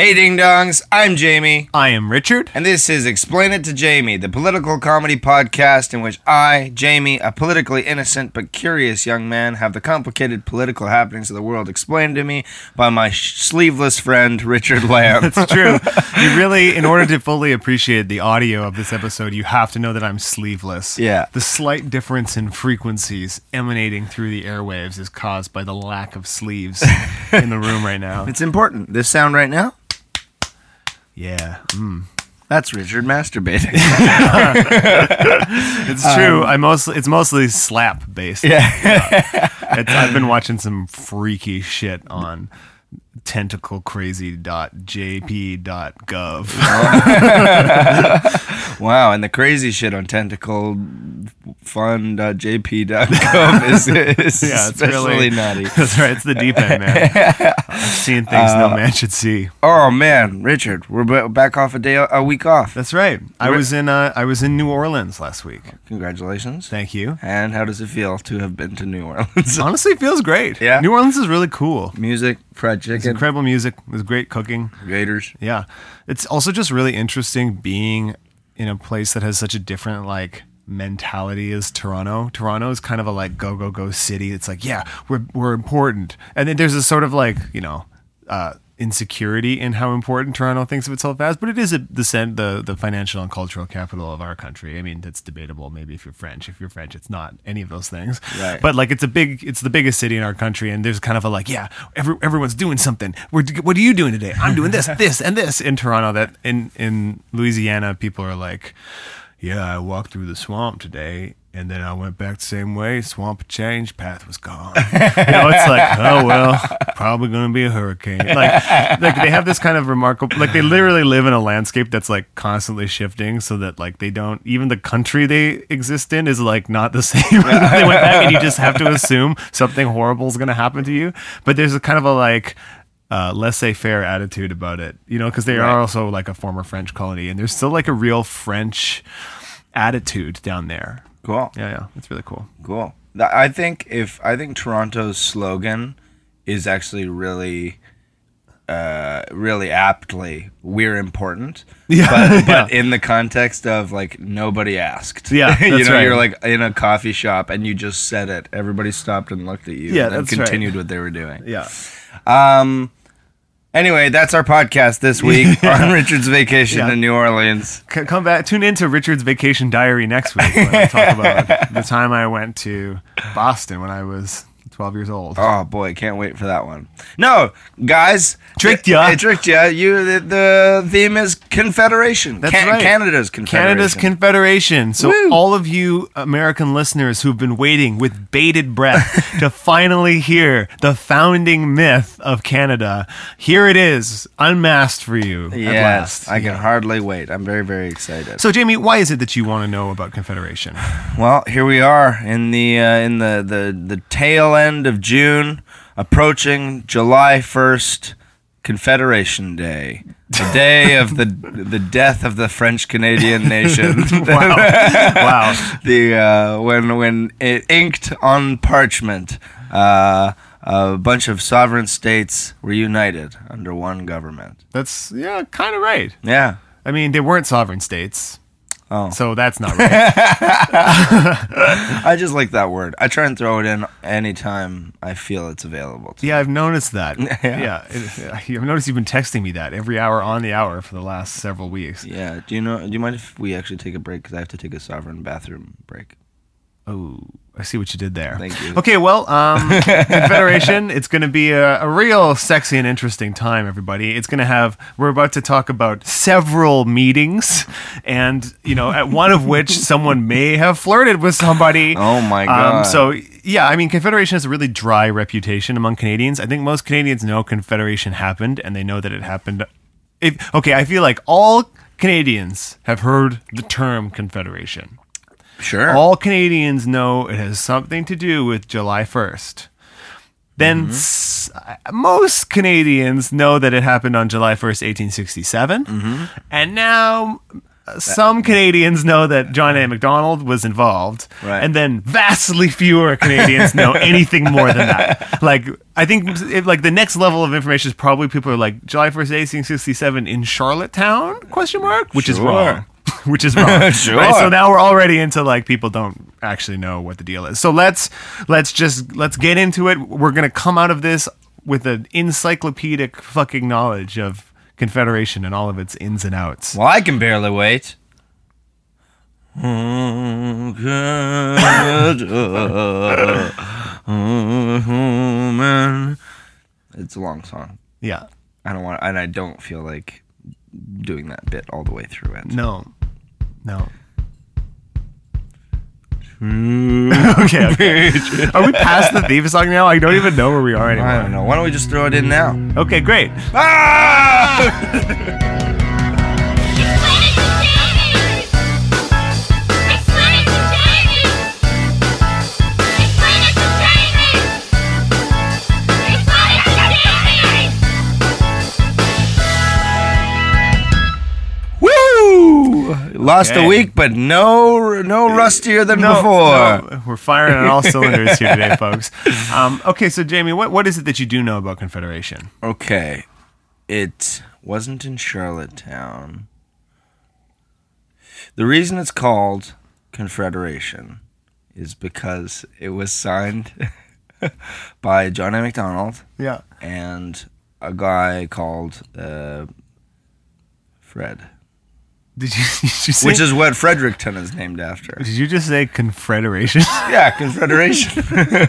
Hey Ding Dongs, I'm Jamie. I am Richard. And this is Explain It to Jamie, the political comedy podcast in which I, Jamie, a politically innocent but curious young man, have the complicated political happenings of the world explained to me by my sleeveless friend, Richard Lamb. That's true. You really, in order to fully appreciate the audio of this episode, you have to know that I'm sleeveless. Yeah. The slight difference in frequencies emanating through the airwaves is caused by the lack of sleeves in the room right now. It's important. This sound right now? Yeah. That's Richard masturbating. It's true. It's mostly slap based. Yeah. I've been watching some freaky shit on tentaclecrazy.jp.gov. Wow, and the crazy shit on tentaclefun.jp.gov is Yeah, it's especially really naughty. That's right. It's the deep end, man. I've seen things no man should see. Oh man, Richard, we're back off a week off. That's right. I was in New Orleans last week. Congratulations. Thank you. And how does it feel to have been to New Orleans? Honestly, it feels great. Yeah. New Orleans is really cool. Music, fried It's chicken, incredible music. There's great cooking. Gators. Yeah. It's also just really interesting being in a place that has such a different mentality as Toronto. Toronto is kind of a go city. It's yeah, we're important. And then there's a sort of insecurity in how important Toronto thinks of itself as, but it is the financial and cultural capital of our country. I mean, that's debatable. Maybe if you're French, it's not any of those things. Right. But it's the biggest city in our country, and there's kind of everyone's doing something. What are you doing today? I'm doing this, this, and this in Toronto. That in Louisiana, people are yeah, I walked through the swamp today, and then I went back the same way. Swamp changed, path was gone. It's oh well, probably going to be a hurricane. They have this kind of remarkable, they literally live in a landscape that's constantly shifting, so that they don't, even the country they exist in is not the same. They went back, and you just have to assume something horrible is going to happen to you. But there's a kind of a laissez-faire attitude about it, because they are also a former French colony, and there's still a real French attitude down there. Cool. Yeah, it's really cool. Cool. I think Toronto's slogan is actually really aptly "We're important." Yeah. But in the context of nobody asked. Yeah, that's right. You're in a coffee shop and you just said it. Everybody stopped and looked at you. Yeah, and then that's continued what they were doing. Yeah. Anyway, that's our podcast this week on Richard's vacation in New Orleans. Come back, tune into Richard's Vacation Diary next week when I talk about the time I went to Boston when I was 12 years old. Oh boy, can't wait for that one. No, guys, Tricked ya. It tricked ya. The theme is Confederation. That's right. Canada's Confederation. So Woo. all of you American listeners who've been waiting with bated breath to finally hear the founding myth of Canada, here it is, unmasked for you at last. I can hardly wait. I'm very, very excited. So Jamie, why is it that you want to know about Confederation? Well, here we are in the tail end of June, approaching July 1st, Confederation Day, the day of the death of the French Canadian nation. Wow. When it inked on parchment, a bunch of sovereign states were united under one government. That's kind of right. Yeah. I mean, they weren't sovereign states. Oh. So that's not right. I just like that word. I try and throw it in anytime I feel it's available to me. I've noticed that. Yeah. I've noticed you've been texting me that every hour on the hour for the last several weeks. Yeah. Do you mind if we actually take a break? Because I have to take a sovereign bathroom break. Oh, I see what you did there. Thank you. Okay, well, Confederation, it's going to be a real sexy and interesting time, everybody. We're about to talk about several meetings, and, at one of which someone may have flirted with somebody. Oh, my God. Confederation has a really dry reputation among Canadians. I think most Canadians know Confederation happened, and they know that it happened. I feel like all Canadians have heard the term Confederation. Sure. All Canadians know it has something to do with July 1st. Then most Canadians know that it happened on July 1st, 1867. And now some Canadians know that John A. Macdonald was involved, Right. and then vastly fewer Canadians know anything more than that. Like, I think like the next level of information is probably people are like July 1st, 1867 in Charlottetown? Question mark? Which is Sure. wrong. Which is wrong. Sure. Right? So now we're already into like people don't actually know what the deal is. So let's get into it. We're gonna come out of this with an encyclopedic fucking knowledge of Confederation and all of its ins and outs. Well, I can barely wait. It's a long song. Yeah. I don't want, and I don't feel like doing that bit all the way through it. No. Okay. Are we past the theme song now? I don't even know where we are anymore. I don't know. Why don't we just throw it in now? Okay, great. Ah! Woo! Lost a week, but no rustier than before. No, we're firing on all cylinders here today, folks. Okay, so Jamie, what is it that you do know about Confederation? Okay, it wasn't in Charlottetown. The reason it's called Confederation is because it was signed by John A. Macdonald Yeah. and a guy called Fred. Did you say, Which is what Fredericton is named after. Did you just say Confederation? Yeah, Confederation.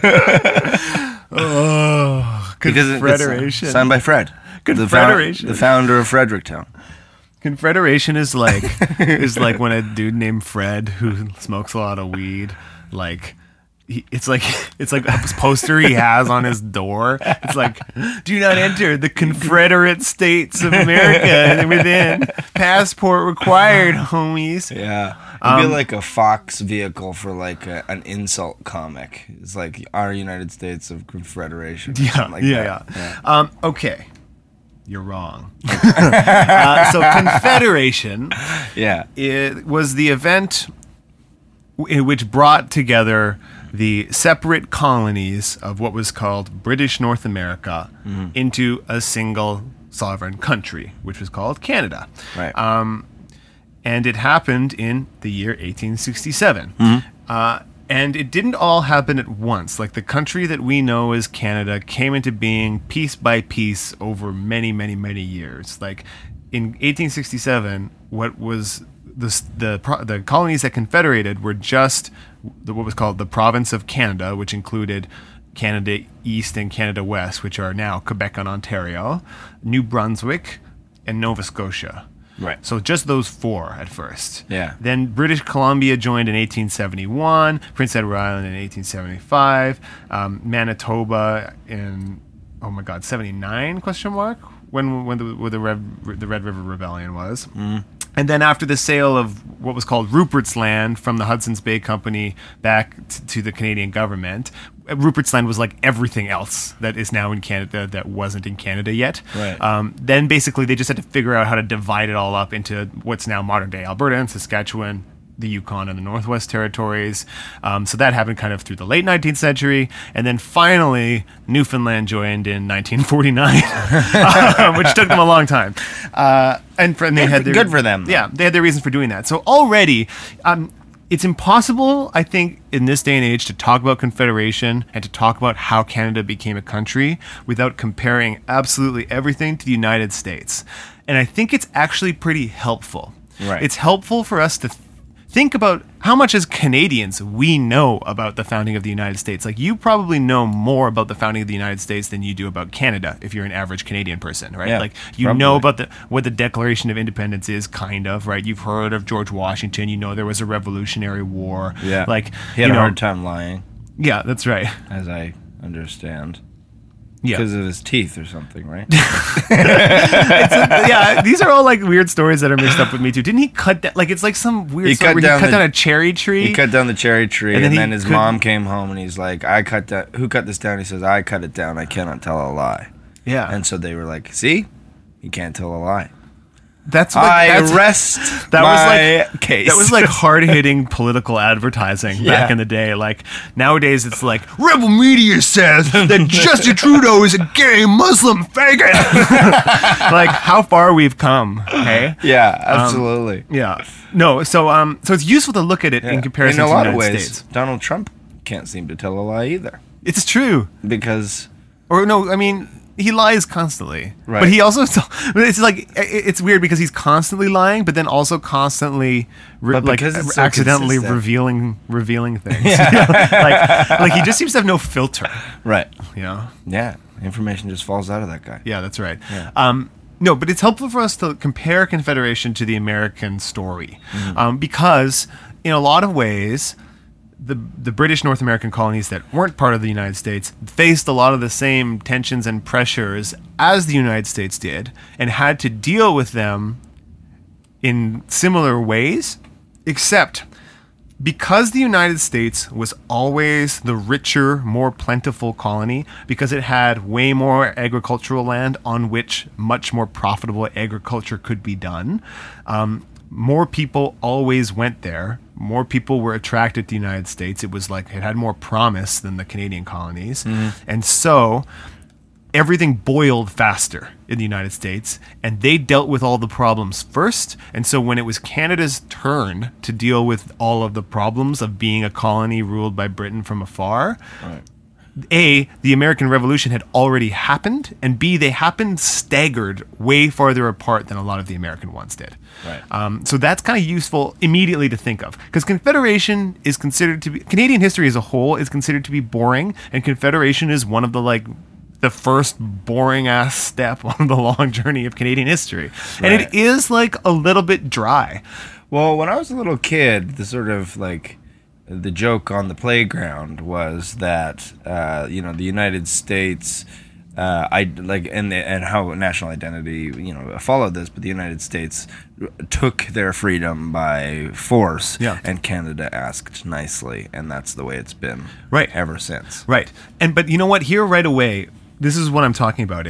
Oh, Because it's Confederation. signed by Fred. Confederation. The founder of Fredericton. Confederation is like when a dude named Fred who smokes a lot of weed, like it's like a poster he has on his door. It's like, do not enter the Confederate States of America and within. Passport required, homies. Yeah. It'd be like a Fox vehicle for like an insult comic. It's like our United States of Confederation. Or something like that. Yeah. Okay. You're wrong. So Confederation it was the event which brought together the separate colonies of what was called British North America into a single sovereign country, which was called Canada. Right. And it happened in the year 1867. And it didn't all happen at once. Like, the country that we know as Canada came into being piece by piece over many, many, many years. Like, in 1867, what was the colonies that confederated were just what was called the province of Canada, which included Canada East and Canada West, which are now Quebec and Ontario, New Brunswick, and Nova Scotia. Right. So just those four at first. Yeah. Then British Columbia joined in 1871, Prince Edward Island in 1875, Manitoba in 79 question mark when the Red River Rebellion was. And then after the sale of what was called Rupert's Land from the Hudson's Bay Company back to the Canadian government, Rupert's Land was like everything else that is now in Canada that wasn't in Canada yet. Right. Then basically they just had to figure out how to divide it all up into what's now modern-day Alberta and Saskatchewan, the Yukon and the Northwest Territories. So that happened kind of through the late 19th century. And then finally, Newfoundland joined in 1949, which took them a long time. And they had good for them. Yeah, they had their reasons for doing that. So already, it's impossible, I think, in this day and age to talk about Confederation and to talk about how Canada became a country without comparing absolutely everything to the United States. And I think it's actually pretty helpful. Right. It's helpful for us to think about how much as Canadians we know about the founding of the United States. Like, you probably know more about the founding of the United States than you do about Canada if you're an average Canadian person, right? Yeah, like, you know about what the Declaration of Independence is, kind of, right? You've heard of George Washington. You know there was a Revolutionary War. Yeah. Like, he had a hard time lying, Yeah, that's right. as I understand. Yeah. Because of his teeth or something, right? Yeah, these are all like weird stories that are mixed up with me too. Didn't he cut down, like, it's like some weird story where he cut down a cherry tree? He cut down the cherry tree, And and then then he his couldn't- mom came home, and he's like, who cut this down? He says, I cut it down. I cannot tell a lie. Yeah. And so they were like, see? You can't tell a lie. That's what I rest my case. That was like hard-hitting political advertising back in the day. Like nowadays, it's like Rebel Media says that Justin Trudeau is a gay Muslim faggot. Like how far we've come. Hey. Yeah, absolutely. Yeah. No. So it's useful to look at it in comparison in a to lot the of United ways. States. Donald Trump can't seem to tell a lie either, It's true. because Or no, I mean. He lies constantly, Right. but he also, it's like, it's weird because he's constantly lying, but then also constantly But because it's so accidentally consistent. revealing things. like he just seems to have no filter, right. you know? Yeah, information just falls out of that guy. Yeah, that's right. Yeah. No, but it's helpful for us to compare Confederation to the American story, because in a lot of ways, the British North American colonies that weren't part of the United States faced a lot of the same tensions and pressures as the United States did, and had to deal with them in similar ways, except because the United States was always the richer, more plentiful colony, because it had way more agricultural land on which much more profitable agriculture could be done, more people always went there. More people were attracted to the United States. It was like it had more promise than the Canadian colonies. And so everything boiled faster in the United States, and they dealt with all the problems first. And so when it was Canada's turn to deal with all of the problems of being a colony ruled by Britain from afar, Right. A, the American Revolution had already happened, and B, they happened staggered way farther apart than a lot of the American ones did. Right. So that's kind of useful immediately to think of, because Confederation is considered to be, Canadian history as a whole is considered to be boring, and Confederation is one of the first boring ass step on the long journey of Canadian history. And it Right. is like a little bit dry. Well, when I was a little kid, the sort of like the joke on the playground was that the United States, and how national identity followed this, but the United States took their freedom by force, Yeah. and Canada asked nicely, and that's the way it's been Right. ever since. Right. But you know what? Here right away, this is what I'm talking about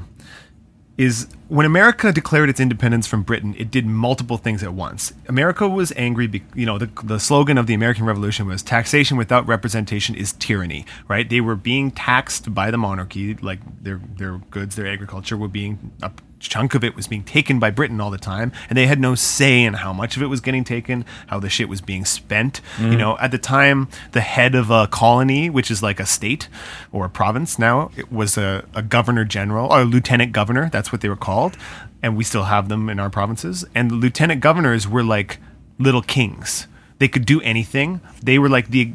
is when America declared its independence from Britain, it did multiple things at once. America was angry, the slogan of the American Revolution was taxation without representation is tyranny, right? They were being taxed by the monarchy, like their goods, their agriculture were being, a chunk of it was being taken by Britain all the time, and they had no say in how much of it was getting taken, how the shit was being spent. At the time, the head of a colony, which is like a state or a province now, it was a governor general or a lieutenant governor. That's what they were called, and we still have them in our provinces. And the lieutenant governors were like little kings. They could do anything. They were like the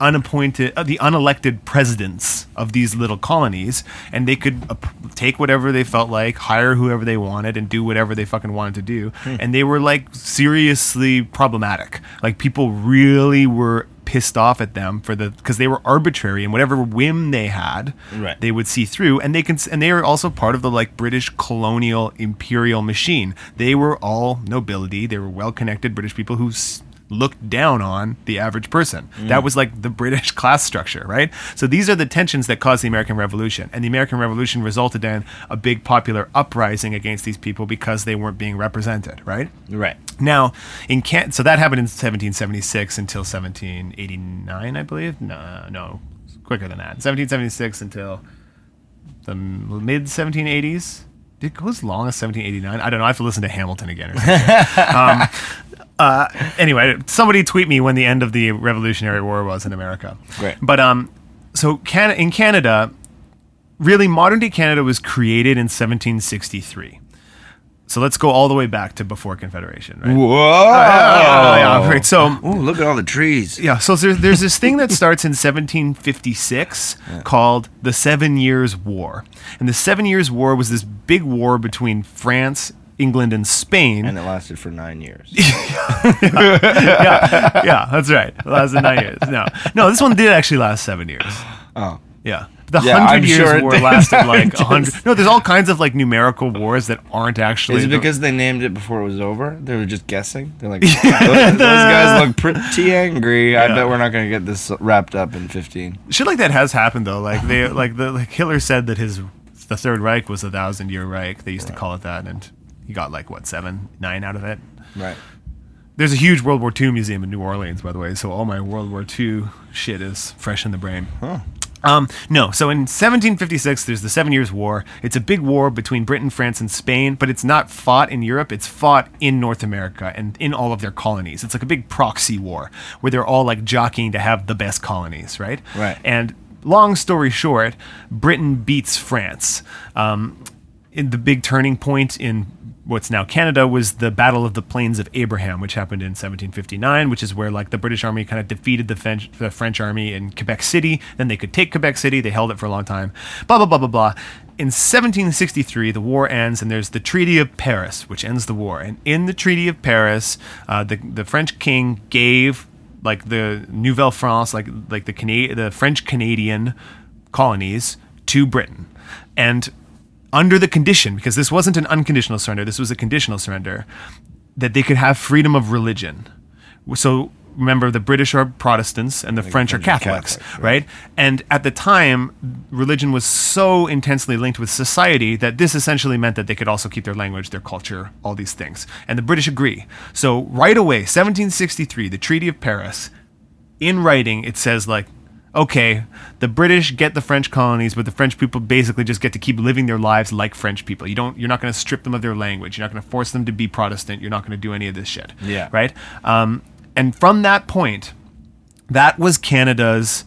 unelected presidents of these little colonies, and they could take whatever they felt like, hire whoever they wanted, and do whatever they fucking wanted to do. And they were like seriously problematic. Like people really were pissed off at them because they were arbitrary, and whatever whim they had, Right. they would see through. And they were also part of the like British colonial imperial machine. They were all nobility. They were well-connected British people who looked down on the average person. That was like the British class structure, right? So these are the tensions that caused the American Revolution. And the American Revolution resulted in a big popular uprising against these people because they weren't being represented, right? Right. Now, so that happened in 1776 until 1789, I believe. No, quicker than that. 1776 until the mid 1780s. Did it go as long as 1789? I don't know. I have to listen to Hamilton again or something. Anyway, somebody tweet me when the end of the Revolutionary War was in America. Right. But so in Canada, really modern day Canada was created in 1763. So let's go all the way back to before Confederation, right? Whoa! Yeah, right. So Ooh, look at all the trees. yeah, so there's this thing that starts in 1756 called the 7 Years' War. And the 7 Years' War was this big war between France, England, and Spain. And it lasted for 9 years. Yeah, that's right. It lasted 9 years. No, this one did actually last 7 years. Oh. Yeah. The Yeah, 100 I'm Years sure it War did. lasted like 100. No, there's all kinds of like numerical wars that aren't actually. Is it because they named it before it was over? They were just guessing? They're like, those guys look pretty angry. I bet we're not going to get this wrapped up in 15. Shit like that has happened though. Like Hitler said that the Third Reich was a 1,000-year Reich. They used to call it that, and he got like what 7, 9 out of it. Right. There's a huge World War II museum in New Orleans, by the way, so all my World War II shit is fresh in the brain. Huh. No, so in 1756, there's the 7 Years' War. It's a big war between Britain, France, and Spain, but it's not fought in Europe. It's fought in North America and in all of their colonies. It's like a big proxy war where they're all like jockeying to have the best colonies, right? Right. And long story short, Britain beats France. In the big turning point in what's now Canada was the Battle of the Plains of Abraham, which happened in 1759, which is where like the British army kind of defeated the French army in Quebec City. Then they could take Quebec City. They held it for a long time. Blah, blah, blah, blah, blah. In 1763, the war ends, and there's the Treaty of Paris, which ends the war. And in the Treaty of Paris, the French king gave like the Nouvelle France, like the French Canadian colonies to Britain. And under the condition, because this wasn't an unconditional surrender, this was a conditional surrender, that they could have freedom of religion. So remember, the British are Protestants and the French are Catholics, right? And at the time, religion was so intensely linked with society that this essentially meant that they could also keep their language, their culture, all these things. And the British agree. So right away, 1763, the Treaty of Paris, in writing, it says like, okay, the British get the French colonies, but the French people basically just get to keep living their lives like French people. You're not going to strip them of their language. You're not going to force them to be Protestant. You're not going to do any of this shit. Yeah. Right? And from that point, that was Canada's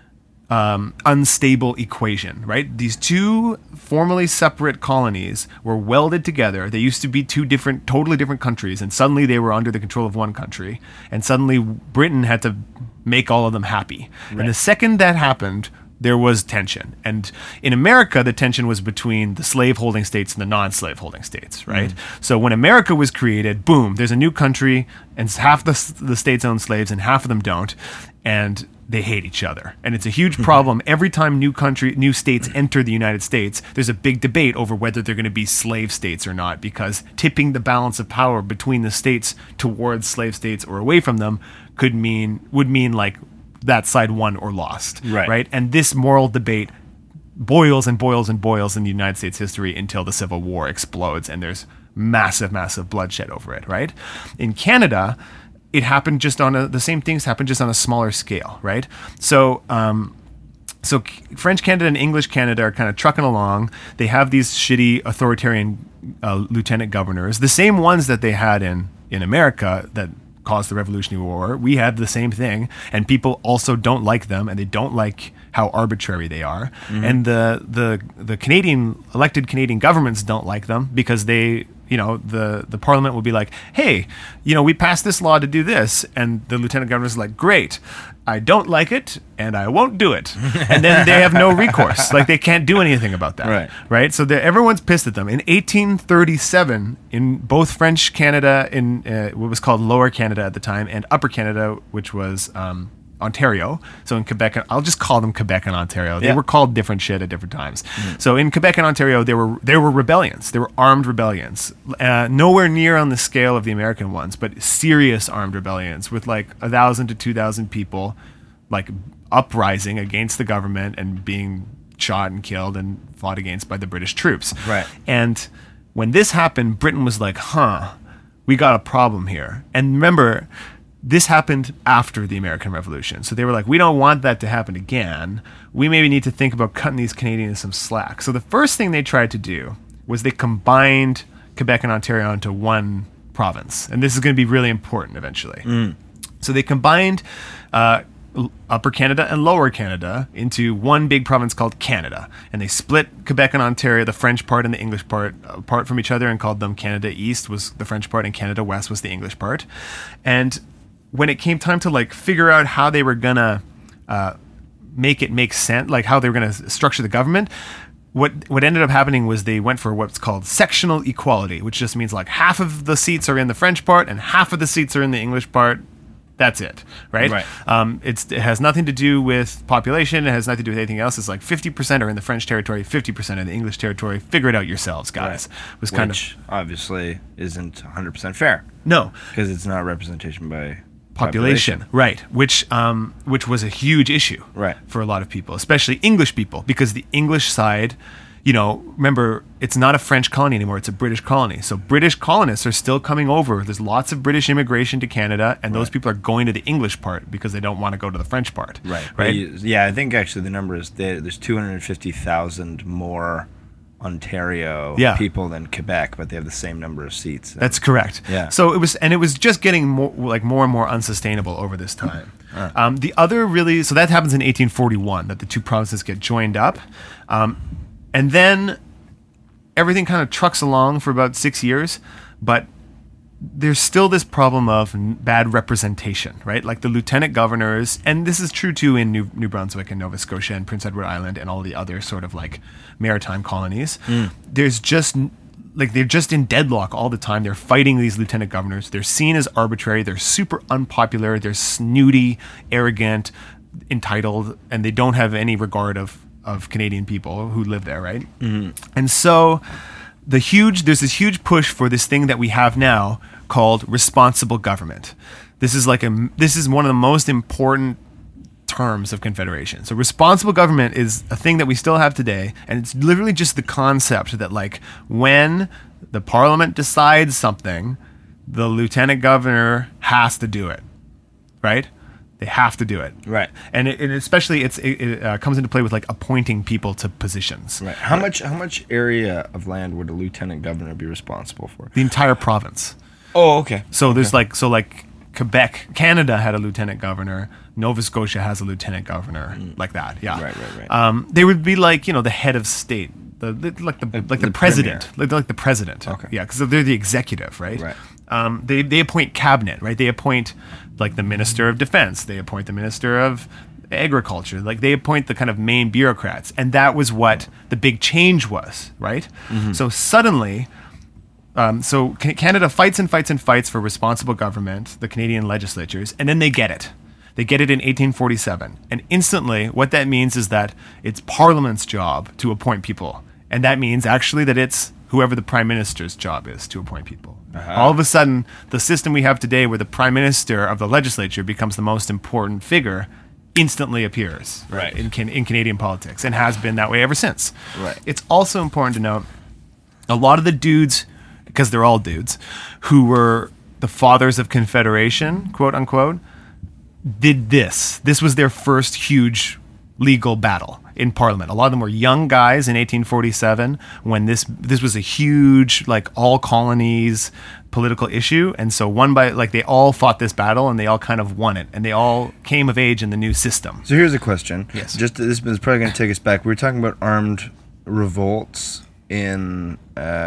unstable equation, right? These two formerly separate colonies were welded together. They used to be two totally different countries, and suddenly they were under the control of one country. And suddenly Britain had to make all of them happy. Right. And the second that happened, there was tension. And in America, the tension was between the slave-holding states and the non-slave holding states, right? So when America was created, boom, there's a new country, and half the states own slaves and half of them don't, and they hate each other. And it's a huge problem. Every time new states enter the United States, there's a big debate over whether they're going to be slave states or not, because tipping the balance of power between the states towards slave states or away from them would mean like that side won or lost, right? And this moral debate boils and boils and boils in the United States history until the Civil War explodes and there's massive, massive bloodshed over it, right? In Canada, it happened just on the same things happened just on a smaller scale, right? So French Canada and English Canada are kind of trucking along. They have these shitty authoritarian lieutenant governors, the same ones that they had in America that caused the Revolutionary War. We had the same thing, and people also don't like them, and they don't like how arbitrary they are. And the Canadian elected Canadian governments don't like them because they, the Parliament will be like, hey, we passed this law to do this, and the lieutenant governor's like, great, I don't like it, and I won't do it. And then they have no recourse. Like, they can't do anything about that. Right? So everyone's pissed at them. In 1837, in both French Canada, in what was called Lower Canada at the time, and Upper Canada, which was Ontario. So in Quebec, I'll just call them Quebec and Ontario. They were called different shit at different times. So in Quebec and Ontario, there were rebellions. There were armed rebellions. Nowhere near on the scale of the American ones, but serious armed rebellions with like 1,000 to 2,000 people like uprising against the government and being shot and killed and fought against by the British troops. Right. And when this happened, Britain was like, we got a problem here. And remember, this happened after the American Revolution. So they were like, we don't want that to happen again. We maybe need to think about cutting these Canadians some slack. So the first thing they tried to do was they combined Quebec and Ontario into one province. And this is going to be really important eventually. So they combined Upper Canada and Lower Canada into one big province called Canada. And they split Quebec and Ontario, the French part and the English part, apart from each other and called them Canada East was the French part and Canada West was the English part. And when it came time to like figure out how they were gonna make it make sense, like how they were gonna structure the government, what ended up happening was they went for what's called sectional equality, which just means like half of the seats are in the French part and half of the seats are in the English part. That's it, right? It has nothing to do with population. It has nothing to do with anything else. It's like 50% are in the French territory, 50% in the English territory. Figure it out yourselves, guys. Which obviously isn't 100% fair. No, because it's not representation by population, right? Which was a huge issue, right, for a lot of people, especially English people, because the English side, remember, it's not a French colony anymore. It's a British colony. So British colonists are still coming over. There's lots of British immigration to Canada, and those people are going to the English part because they don't want to go to the French part. Right. Yeah, I think actually the number is there's 250,000 more Ontario people than Quebec, but they have the same number of seats. That's correct. Yeah. So it was just getting more and more unsustainable over this time. The other so that happens in 1841, that the two provinces get joined up. And then everything kind of trucks along for about 6 years, but there's still this problem of bad representation, right? Like the lieutenant governors, and this is true too in New Brunswick and Nova Scotia and Prince Edward Island and all the other sort of like maritime colonies. There's just they're just in deadlock all the time. They're fighting these lieutenant governors. They're seen as arbitrary. They're super unpopular. They're snooty, arrogant, entitled, and they don't have any regard of Canadian people who live there, right? And so there's this huge push for this thing that we have now called responsible government. This is one of the most important terms of Confederation. So responsible government is a thing that we still have today, and it's literally just the concept that like when the Parliament decides something, the lieutenant governor has to do it, right? They have to do it, right? And especially it comes into play with like appointing people to positions. Right. How much area of land would a lieutenant governor be responsible for? The entire province. Oh, okay. So there's like Quebec, Canada had a lieutenant governor. Nova Scotia has a lieutenant governor, like that. Yeah. Right. They would be like the head of state, the president, like the president. Okay. Yeah, because they're the executive, right? Right. They appoint cabinet, right? They appoint like the minister of defense. They appoint the minister of agriculture. Like they appoint the kind of main bureaucrats, and that was what the big change was, right? So suddenly. So Canada fights and fights and fights for responsible government, the Canadian legislatures, and then they get it. They get it in 1847. And instantly, what that means is that it's Parliament's job to appoint people. And that means actually that it's whoever the Prime Minister's job is to appoint people. All of a sudden, the system we have today where the Prime Minister of the legislature becomes the most important figure instantly appears in Canadian politics and has been that way ever since. Right. It's also important to note a lot of the dudes, because they're all dudes, who were the fathers of Confederation, quote unquote, did this. This was their first huge legal battle in Parliament. A lot of them were young guys in 1847 when this was a huge, like, all colonies political issue. And so they all fought this battle and they all kind of won it. And they all came of age in the new system. So here's a question. Yes. This is probably going to take us back. We were talking about armed revolts in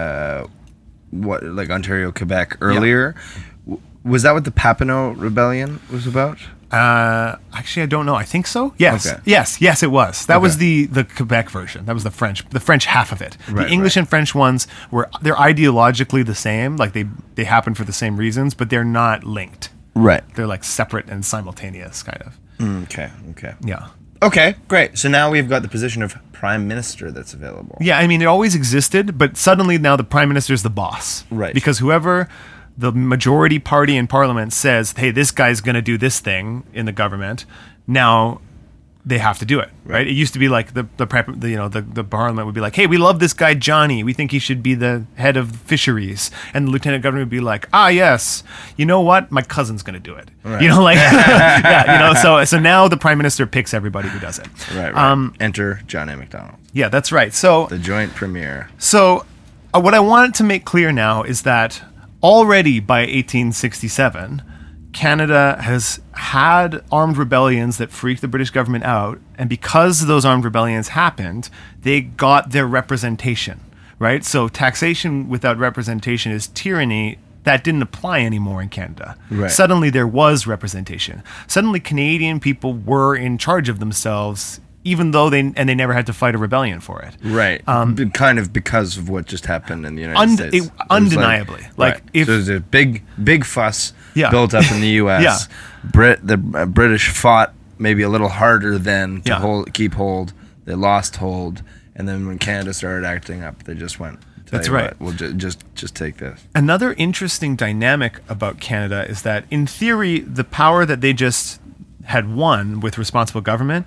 Ontario, Quebec earlier. Yeah. Was that what the Papineau Rebellion was about? Actually, I don't know. I think so. Yes. Okay. Yes, it was. That was the Quebec version. That was the French half of it. Right, the English and French ones they're ideologically the same. Like they happen for the same reasons, but they're not linked. Right. They're like separate and simultaneous, kind of. Okay. Yeah. Okay, great. So now we've got the position of Prime Minister that's available. Yeah, I mean, it always existed, but suddenly now the Prime Minister is the boss. Right. Because whoever the majority party in Parliament says, hey, this guy's going to do this thing in the government, now they have to do it, right? It used to be like the Parliament would be like, hey, we love this guy Johnny. We think he should be the head of fisheries. And the Lieutenant Governor would be like, yes, you know what? My cousin's going to do it. Right. So now the Prime Minister picks everybody who does it. Right. Enter John A. Macdonald. Yeah, that's right. So the joint premier. So what I wanted to make clear now is that already by 1867, Canada has had armed rebellions that freaked the British government out, and because those armed rebellions happened, they got their representation, right? So taxation without representation is tyranny. That didn't apply anymore in Canada. Right. Suddenly there was representation. Suddenly Canadian people were in charge of themselves, even though they never had to fight a rebellion for it. Right. Kind of because of what just happened in the United States. Undeniably. So there's a big fuss built up in the U.S. The British fought maybe a little harder then to keep hold. They lost hold. And then when Canada started acting up, they just went, that's right. We'll just take this. Another interesting dynamic about Canada is that, in theory, the power that they just had won with responsible government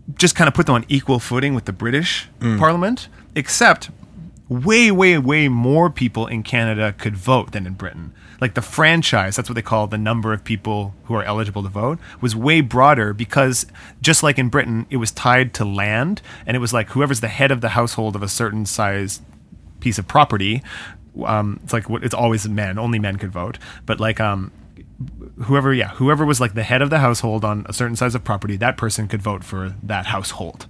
just kind of put them on equal footing with the British Parliament, except way, way, way more people in Canada could vote than in Britain. Like the franchise, that's what they call the number of people who are eligible to vote, was way broader because just like in Britain, it was tied to land, and it was like whoever's the head of the household of a certain size piece of property, it's always men, only men could vote, but like whoever was like the head of the household on a certain size of property, that person could vote for that household.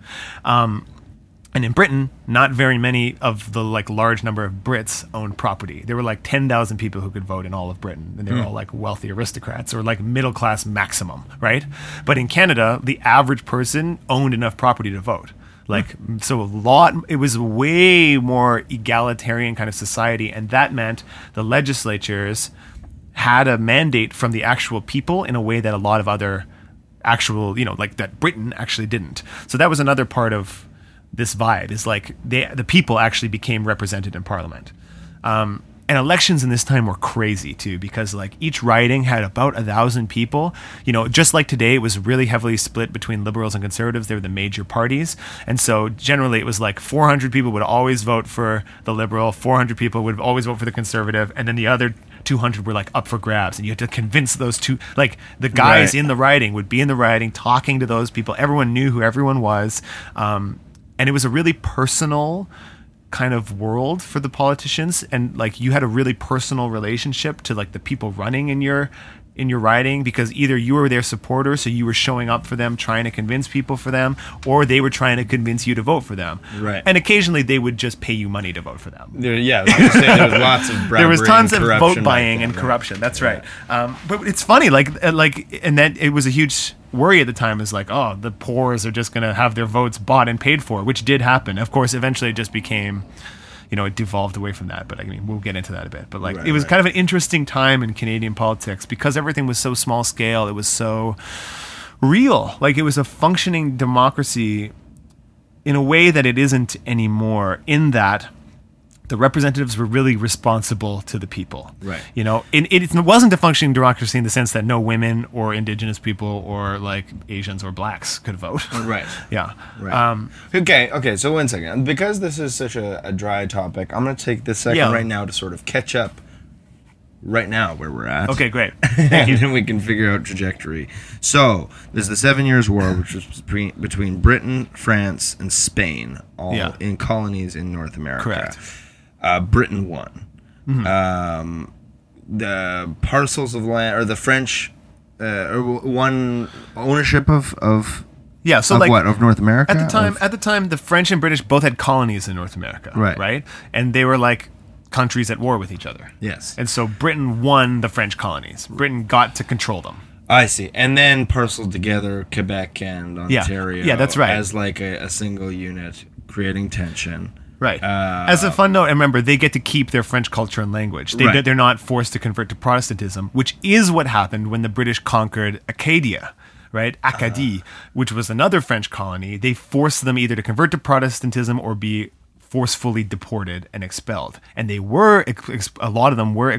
And in Britain, not very many of the like large number of Brits owned property. There were like 10,000 people who could vote in all of Britain, and they were all like wealthy aristocrats or like middle class maximum, right? But in Canada, the average person owned enough property to vote. Like, so it was way more egalitarian kind of society, and that meant the legislatures had a mandate from the actual people in a way that a lot of other actual, like that Britain actually didn't. So that was another part of this vibe, is like the people actually became represented in Parliament. And elections in this time were crazy too, because like each riding had about 1,000 people. Just like today, it was really heavily split between Liberals and Conservatives. They were the major parties. And so generally it was like 400 people would always vote for the Liberal, 400 people would always vote for the Conservative, and then the other 200 were like up for grabs, and you had to convince those two, like the guys in the riding would be in the riding talking to those people. Everyone knew who everyone was. And it was a really personal kind of world for the politicians, and like you had a really personal relationship to like the people running in your riding, because either you were their supporter, so you were showing up for them, trying to convince people for them, or they were trying to convince you to vote for them. Right. And occasionally they would just pay you money to vote for them. There was lots of bribery. There was tons of corruption vote buying and corruption. That's right. But it's funny, and that it was a huge worry at the time, is like, oh, the poors are just going to have their votes bought and paid for, which did happen. Of course, eventually it just became, it devolved away from that. But I mean, we'll get into that a bit. But like, it was kind of an interesting time in Canadian politics because everything was so small scale. It was so real. Like, it was a functioning democracy in a way that it isn't anymore, in that the representatives were really responsible to the people. Right. It wasn't a functioning democracy in the sense that no women or indigenous people or like Asians or blacks could vote. Right. Yeah. Right. Okay. So 1 second. Because this is such a dry topic, I'm going to take this second right now to sort of catch up right now where we're at. Okay, great. And then we can figure out trajectory. So there's the 7 Years' War, which was between Britain, France, and Spain, all in colonies in North America. Correct. Britain won. The parcels of land, or the French won ownership of North America? At the time, the French and British both had colonies in North America. Right? And they were like countries at war with each other. Yes. And so Britain won the French colonies. Britain got to control them. I see. And then parceled together Quebec and Ontario. Yeah, that's right. As like a single unit, creating tension. Right. As a fun note, and remember, they get to keep their French culture and language. They're not forced to convert to Protestantism, which is what happened when the British conquered Acadia, right? Acadie, which was another French colony. They forced them either to convert to Protestantism or be forcefully deported and expelled. And they were, a lot of them were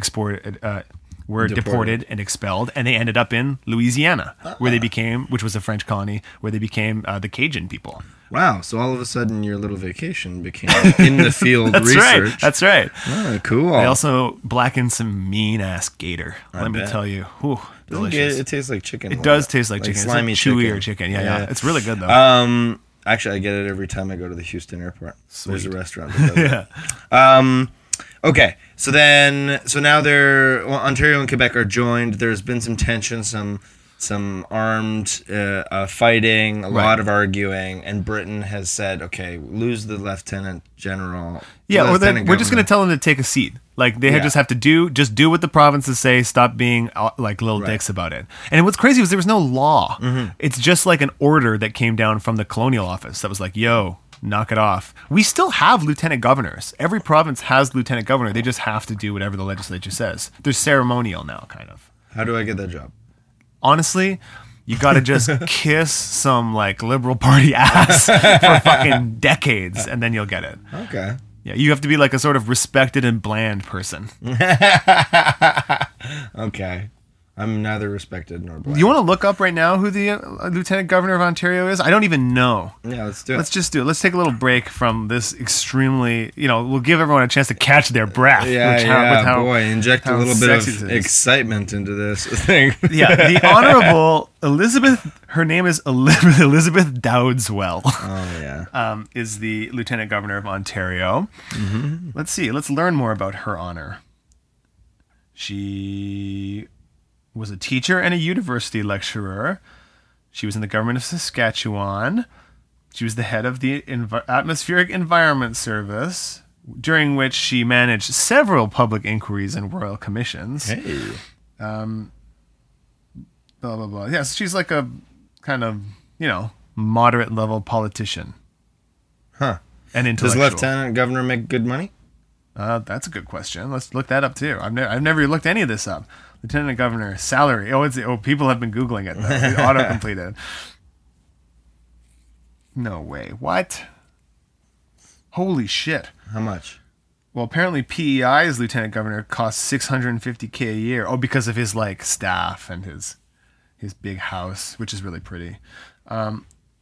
deported and expelled, and they ended up in Louisiana, where they became, which was a French colony, where they became the Cajun people. Wow, so all of a sudden your little vacation became in-the-field research. That's right. Oh, cool. They also blackened some mean-ass gator. Let me tell you. Whew, delicious. It tastes like chicken. It does taste like chicken. Slimy it's chicken. Chewier chicken. Yeah. It's really good, though. Actually, I get it every time I go to the Houston airport. Sweet. There's a restaurant that does it. Okay, so now Ontario and Quebec are joined. There's been some tension, some armed fighting, a lot of arguing, and Britain has said, okay, lose the lieutenant general. Yeah, or then we're just going to tell them to take a seat. Like, they just have to do what the provinces say, stop being like little dicks about it. And what's crazy was there was no law. Mm-hmm. It's just like an order that came down from the colonial office that was like, yo, knock it off. We still have lieutenant governors. Every province has lieutenant governor. They just have to do whatever the legislature says. They're ceremonial now, kind of. How do I get that job? Honestly, you got to just kiss some like Liberal Party ass for fucking decades, and then you'll get it. Okay. Yeah, you have to be like a sort of respected and bland person. Okay. I'm neither respected nor blamed. You want to look up right now who the Lieutenant Governor of Ontario is? I don't even know. Yeah, let's do it. Let's just do it. Let's take a little break from this extremely, we'll give everyone a chance to catch their breath. Boy, inject a little bit of excitement into this thing. Yeah, the Honorable Elizabeth, her name is Elizabeth Dowdeswell. Oh, yeah. Is the Lieutenant Governor of Ontario. Mm-hmm. Let's see. Let's learn more about her honor. She was a teacher and a university lecturer. She was in the government of Saskatchewan. She was the head of the Atmospheric Environment Service, during which she managed several public inquiries and royal commissions. Hey. Blah, blah, blah. Yeah, so she's like a kind of, moderate level politician. Huh. And intellectual. Does Lieutenant Governor make good money? That's a good question. Let's look that up too. I've never looked any of this up. Lieutenant Governor salary. People have been Googling it though. It auto-completed. No way. What? Holy shit. How much? Well, apparently PEI's Lieutenant Governor costs $650K a year. Oh, because of his staff and his big house, which is really pretty. They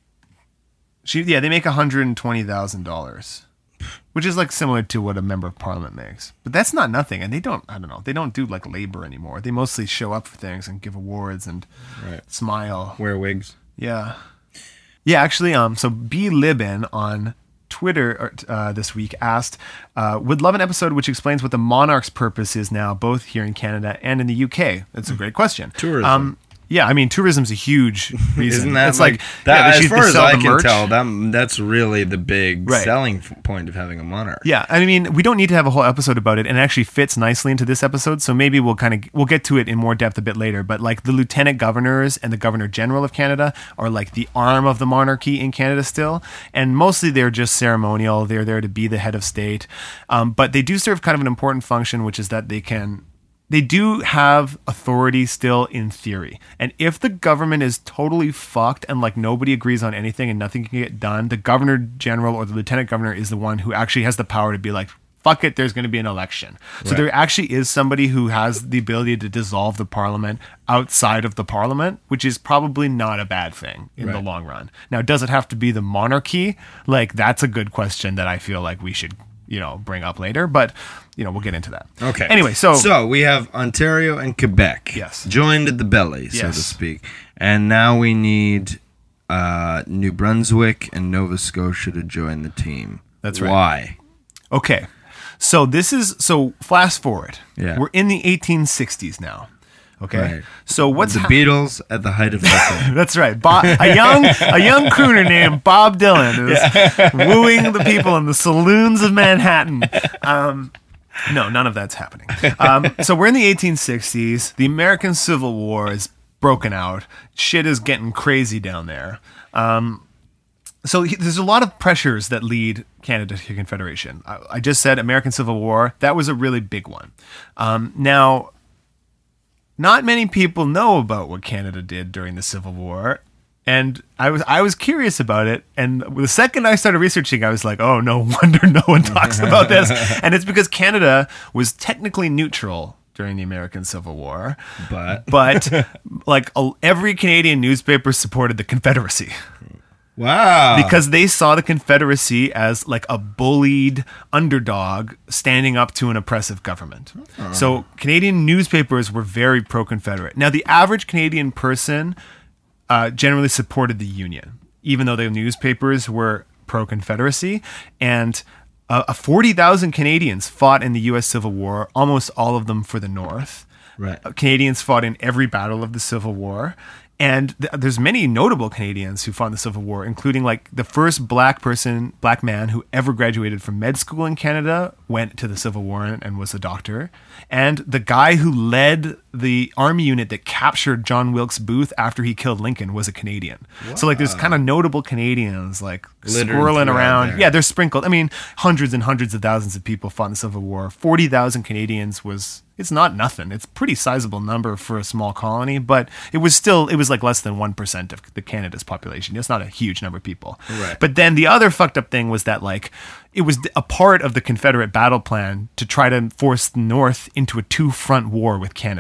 make $120,000. Which is similar to what a member of parliament makes. But that's not nothing. And they don't do labor anymore. They mostly show up for things and give awards and smile. Wear wigs. Yeah. Yeah, actually, so B. Libin on Twitter this week asked, would love an episode which explains what the monarch's purpose is now, both here in Canada and in the UK. That's a great question. Tourism. Yeah, I mean, tourism's a huge reason. Isn't that it's that? As far as I can merch. tell, that's really the big selling point of having a monarch. Yeah, I mean, we don't need to have a whole episode about it, and it actually fits nicely into this episode. So maybe we'll get to it in more depth a bit later. But the lieutenant governors and the governor general of Canada are the arm of the monarchy in Canada still, and mostly they're just ceremonial. They're there to be the head of state, but they do serve kind of an important function, which is that they do have authority still in theory. And if the government is totally fucked and nobody agrees on anything and nothing can get done, the governor general or the lieutenant governor is the one who actually has the power to be fuck it, there's going to be an election. So there actually is somebody who has the ability to dissolve the parliament outside of the parliament, which is probably not a bad thing in the long run. Now, does it have to be the monarchy? That's a good question that I feel we should bring up later, but we'll get into that. Okay. Anyway, so we have Ontario and Quebec, joined at the belly, so to speak, and now we need New Brunswick and Nova Scotia to join the team. That's right. Why? Okay, so fast forward. Yeah. We're in the 1860s now. Okay, right. So what's the Beatles at the height of their That's right. A young crooner named Bob Dylan is wooing the people in the saloons of Manhattan. No, none of that's happening. So we're in the 1860s. The American Civil War is broken out. Shit is getting crazy down there. So there's a lot of pressures that lead Canada to Confederation. I just said American Civil War. That was a really big one. Now, not many people know about what Canada did during the Civil War, and I was curious about it. And the second I started researching, I was like, oh, no wonder no one talks about this. And it's because Canada was technically neutral during the American Civil War, but every Canadian newspaper supported the Confederacy. Wow. Because they saw the Confederacy as a bullied underdog standing up to an oppressive government. Uh-huh. So Canadian newspapers were very pro-Confederate. Now, the average Canadian person generally supported the Union, even though the newspapers were pro-Confederacy. And 40,000 Canadians fought in the U.S. Civil War, almost all of them for the North. Right. Canadians fought in every battle of the Civil War. And there's many notable Canadians who fought in the Civil War, including the first black man who ever graduated from med school in Canada went to the Civil War and was a doctor. And the guy who led the army unit that captured John Wilkes Booth after he killed Lincoln was a Canadian. Wow. So there's kind of notable Canadians swirling around. There. Yeah, they're sprinkled. I mean, hundreds and hundreds of thousands of people fought in the Civil War. 40,000 Canadians it's not nothing. It's a pretty sizable number for a small colony, but it was less than 1% of the Canada's population. It's not a huge number of people. Right. But then the other fucked up thing was that it was a part of the Confederate battle plan to try to force the North into a two-front war with Canada.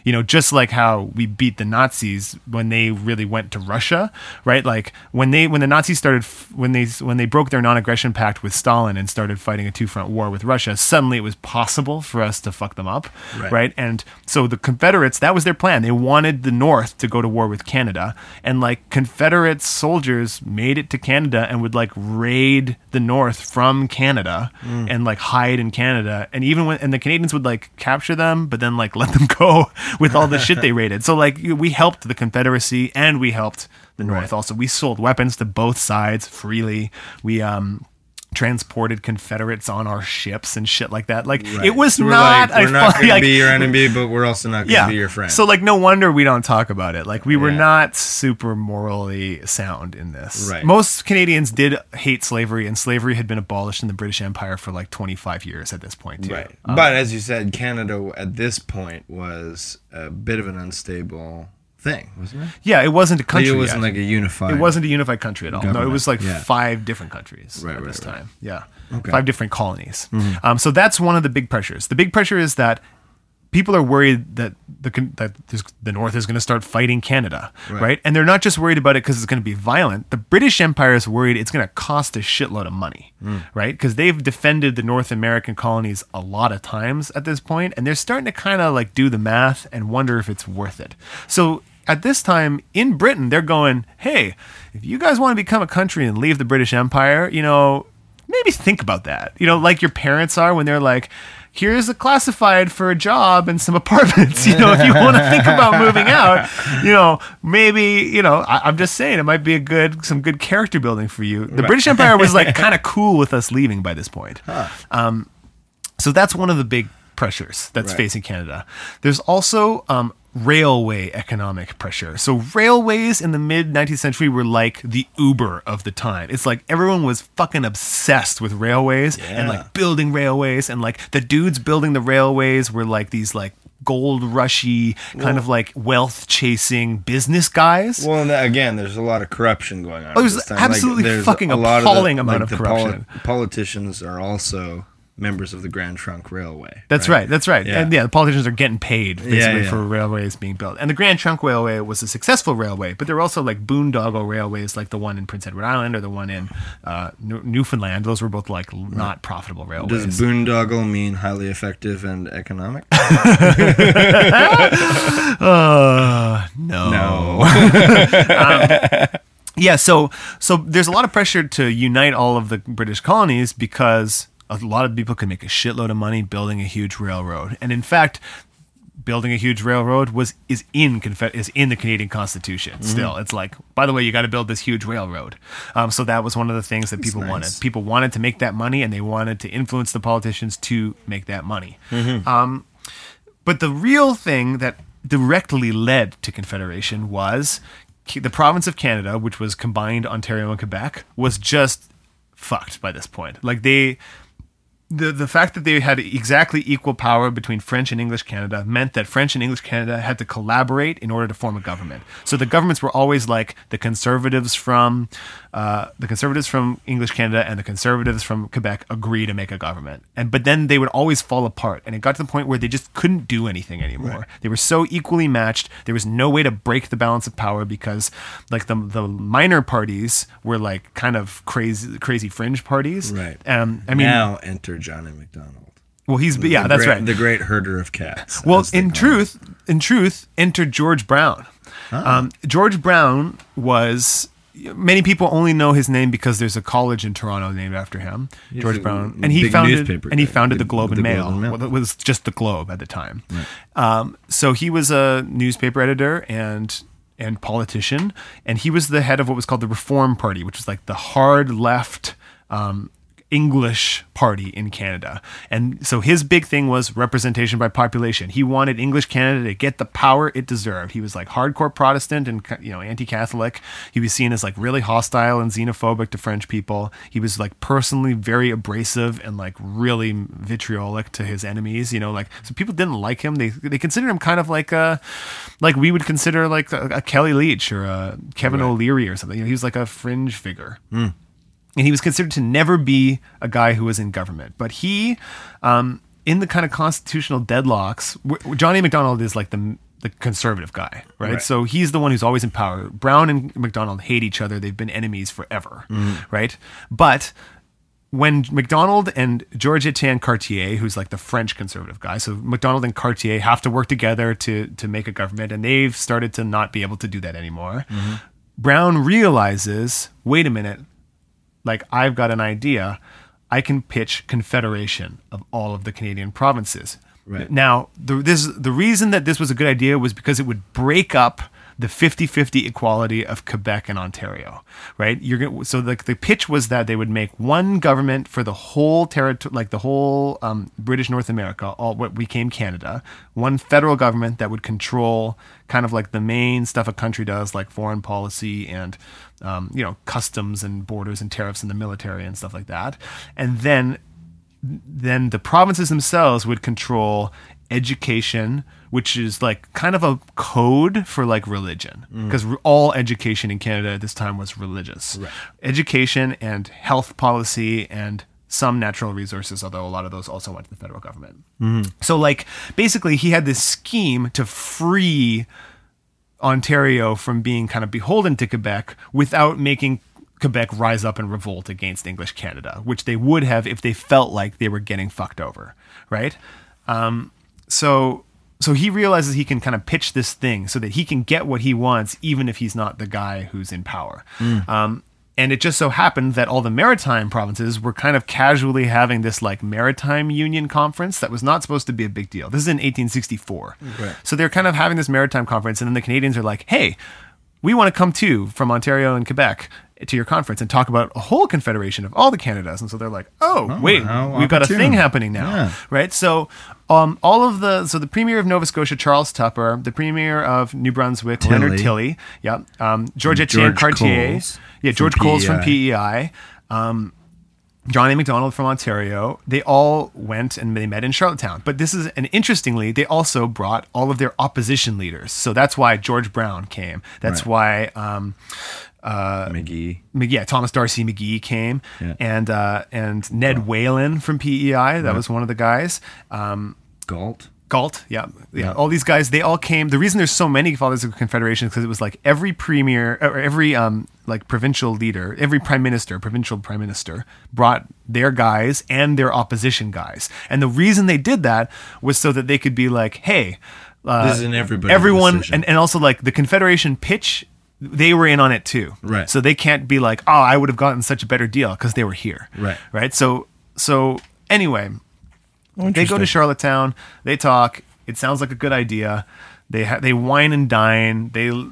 just like how we beat the Nazis when they really went to Russia, right? Like when the Nazis started, when they broke their non-aggression pact with Stalin and started fighting a two-front war with Russia, suddenly it was possible for us to fuck them up, right? And so the Confederates, that was their plan. They wanted the North to go to war with Canada, and like Confederate soldiers made it to Canada and would like raid the North from Canada and like hide in Canada, and even when the Canadians would like capture them, but then like let them go with all the shit they raided. So like we helped the Confederacy and we helped the North. Also, we sold weapons to both sides freely. We transported Confederates on our ships and shit like that. Like it was So not. we're not going to be your enemy, but we're also not going to be your friend. So like no wonder we don't talk about it. Like we were not super morally sound in this. Right. Most Canadians did hate slavery, and slavery had been abolished in the British Empire for like 25 years at this point too. Right. But as you said, Canada at this point was a bit of an unstable thing, wasn't it? Yeah, it wasn't a country. It wasn't yet. like a unified. It wasn't a unified country at all. No, it was like Government, 5 different countries at this time. Yeah, Okay. 5 different colonies. So that's one of the big pressures. The big pressure is that people are worried that the North is going to start fighting Canada, right? And they're not just worried about it because it's going to be violent. The British Empire is worried it's going to cost a shitload of money, right? Because they've defended the North American colonies a lot of times at this point, and they're starting to kind of like do the math and wonder if it's worth it. So at this time in Britain, they're going, hey, if you guys want to become a country and leave the British Empire, maybe think about that. Like your parents are when they're like, here's a classified for a job and some apartments. If you want to think about moving out, maybe, I'm just saying it might be some good character building for you. The British Empire was like kind of cool with us leaving by this point. So that's one of the big pressures that's facing Canada. There's also railway economic pressure. So railways in the mid 19th century were like the Uber of the time. It's like everyone was fucking obsessed with railways and like building railways, and like the dudes building the railways were like these like gold rushy kind of like wealth chasing business guys. Well, and again, there's a lot of corruption going on. There's absolutely fucking appalling amount of corruption. Politicians are also members of the Grand Trunk Railway. That's right. Yeah. And the politicians are getting paid basically Yeah. for railways being built. And the Grand Trunk Railway was a successful railway, but there were also like boondoggle railways like the one in Prince Edward Island or the one in Newfoundland. Those were both like not profitable railways. Does boondoggle mean highly effective and economic? No. Yeah, so there's a lot of pressure to unite all of the British colonies because a lot of people can make a shitload of money building a huge railroad. And in fact, building a huge railroad is in the Canadian Constitution still. It's like, by the way, you got to build this huge railroad. So that was one of the things that people wanted. People wanted to make that money, and they wanted to influence the politicians to make that money. But the real thing that directly led to Confederation was the province of Canada, which was combined Ontario and Quebec, was just fucked by this point. Like the fact that they had exactly equal power between French and English Canada meant that French and English Canada had to collaborate in order to form a government. So the governments were always like the conservatives from English Canada and the conservatives from Quebec agree to make a government. But then they would always fall apart, and it got to the point where they just couldn't do anything anymore. Right. They were so equally matched. There was no way to break the balance of power because like the minor parties were like kind of crazy fringe parties. Right. I mean, now enter Johnny MacDonald. Well, that's right. The great herder of cats. Well, in truth, entered George Brown. George Brown was. Many people only know his name because there's a college in Toronto named after him, George Brown, and he founded the Globe and Mail. Well, it was just the Globe at the time. Right. So he was a newspaper editor and politician, and he was the head of what was called the Reform Party, which was like the hard left English party in Canada. And so his big thing was representation by population. He wanted English Canada to get the power it deserved. He was like hardcore Protestant and anti-Catholic. He was seen as like really hostile and xenophobic to French people. He was like personally very abrasive and like really vitriolic to his enemies. So people didn't like him. They considered him kind of like we would consider like a Kelly Leach or a Kevin O'Leary or something. He was like a fringe figure. And he was considered to never be a guy who was in government. But he, in the kind of constitutional deadlocks, Johnny MacDonald is like the the conservative guy, right? Right. So he's the one who's always in power. Brown and MacDonald hate each other. They've been enemies forever, right? But when MacDonald and George Etienne Cartier, who's like the French conservative guy, so MacDonald and Cartier have to work together to make a government, and they've started to not be able to do that anymore. Brown realizes, wait a minute, like I've got an idea. I can pitch confederation of all of the Canadian provinces. Right. Now, the reason that this was a good idea was because it would break up the 50-50 equality of Quebec and Ontario, right? So the pitch was that they would make one government for the whole territory, like the whole British North America, all what became Canada, one federal government that would control kind of like the main stuff a country does, like foreign policy and customs and borders and tariffs and the military and stuff like that. And then the provinces themselves would control education, which is like kind of a code for like religion, because all education in Canada at this time was religious. Right. Education and health policy and some natural resources, although a lot of those also went to the federal government. So like basically he had this scheme to free Ontario from being kind of beholden to Quebec without making Quebec rise up and revolt against English Canada, which they would have if they felt like they were getting fucked over, right? So he realizes he can kind of pitch this thing so that he can get what he wants, even if he's not the guy who's in power. And it just so happened that all the maritime provinces were kind of casually having this like maritime union conference that was not supposed to be a big deal. This is in 1864. Right. So they're kind of having this maritime conference, and then the Canadians are like, hey, we want to come too from Ontario and Quebec to your conference and talk about a whole confederation of all the Canadas. And so they're like, wait, how we've got a thing opportune. happening now. Yeah. Right. So the Premier of Nova Scotia, Charles Tupper, the Premier of New Brunswick, Leonard Tilley, George Etienne Cartier, Coles George from Coles from PEI. PEI, John A. Macdonald from Ontario, they all went and they met in Charlottetown. But and interestingly, they also brought all of their opposition leaders. So that's why George Brown came. That's why McGee. Thomas Darcy McGee came, Yeah. and Ned Whalen from PEI. That was one of the guys. Galt. Yeah. All these guys, they all came. The reason there's so many Fathers of Confederation is because it was like every premier or every like provincial leader, every provincial prime minister brought their guys and their opposition guys. And the reason they did that was so that they could be like, hey, This is an everyone, decision. and also like the Confederation pitch, they were in on it too. Right. So they can't be like, oh, I would have gotten such a better deal because they were here. Right. Right. So anyway, they go to Interesting. Charlottetown. They talk. It sounds like a good idea. They wine and dine.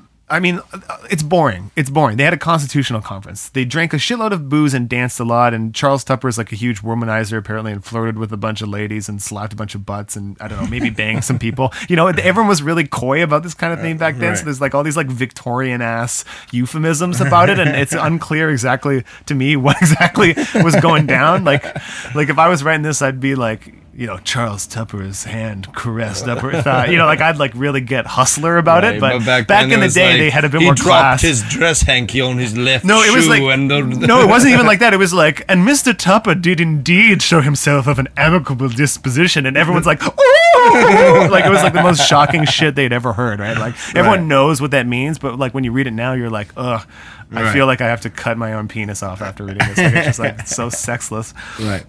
It's boring. It's boring. They had a constitutional conference. They drank a shitload of booze and danced a lot. And Charles Tupper is like a huge womanizer apparently, and flirted with a bunch of ladies and slapped a bunch of butts and I don't know, maybe banged some people. Everyone was really coy about this kind of thing back then. Right. So there's like all these like Victorian ass euphemisms about it, and it's unclear exactly to me what exactly was going down. Like if I was writing this, I'd be like, Charles Tupper's hand caressed up her thigh. Like I'd like really get hustler about it. But back then in it the was day, like, they had a bit he more dropped class. his dress hanky on his left No, it was shoe like no, it wasn't even like that. It was like, and Mr. Tupper did indeed show himself of an amicable disposition, and everyone's like, oh, like it was like the most shocking shit they'd ever heard, right? Like everyone knows what that means, but like when you read it now, you're like, ugh. I Right. feel like I have to cut my own penis off after reading this. Like, it's just like so sexless. Right.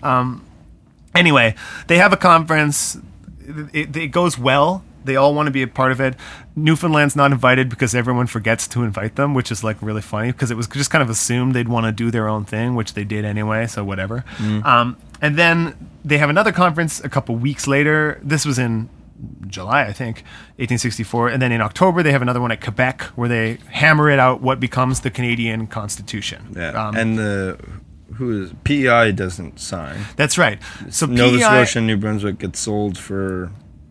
Anyway, they have a conference. It goes well. They all want to be a part of it. Newfoundland's not invited because everyone forgets to invite them, which is like really funny because it was just kind of assumed they'd want to do their own thing, which they did anyway, so whatever. And then they have another conference a couple weeks later. This was in July, I think, 1864. And then in October, they have another one at Quebec where they hammer it out what becomes the Canadian Constitution. Yeah. And PEI doesn't sign. That's right. So Nova PEI Scotia and New Brunswick get sold for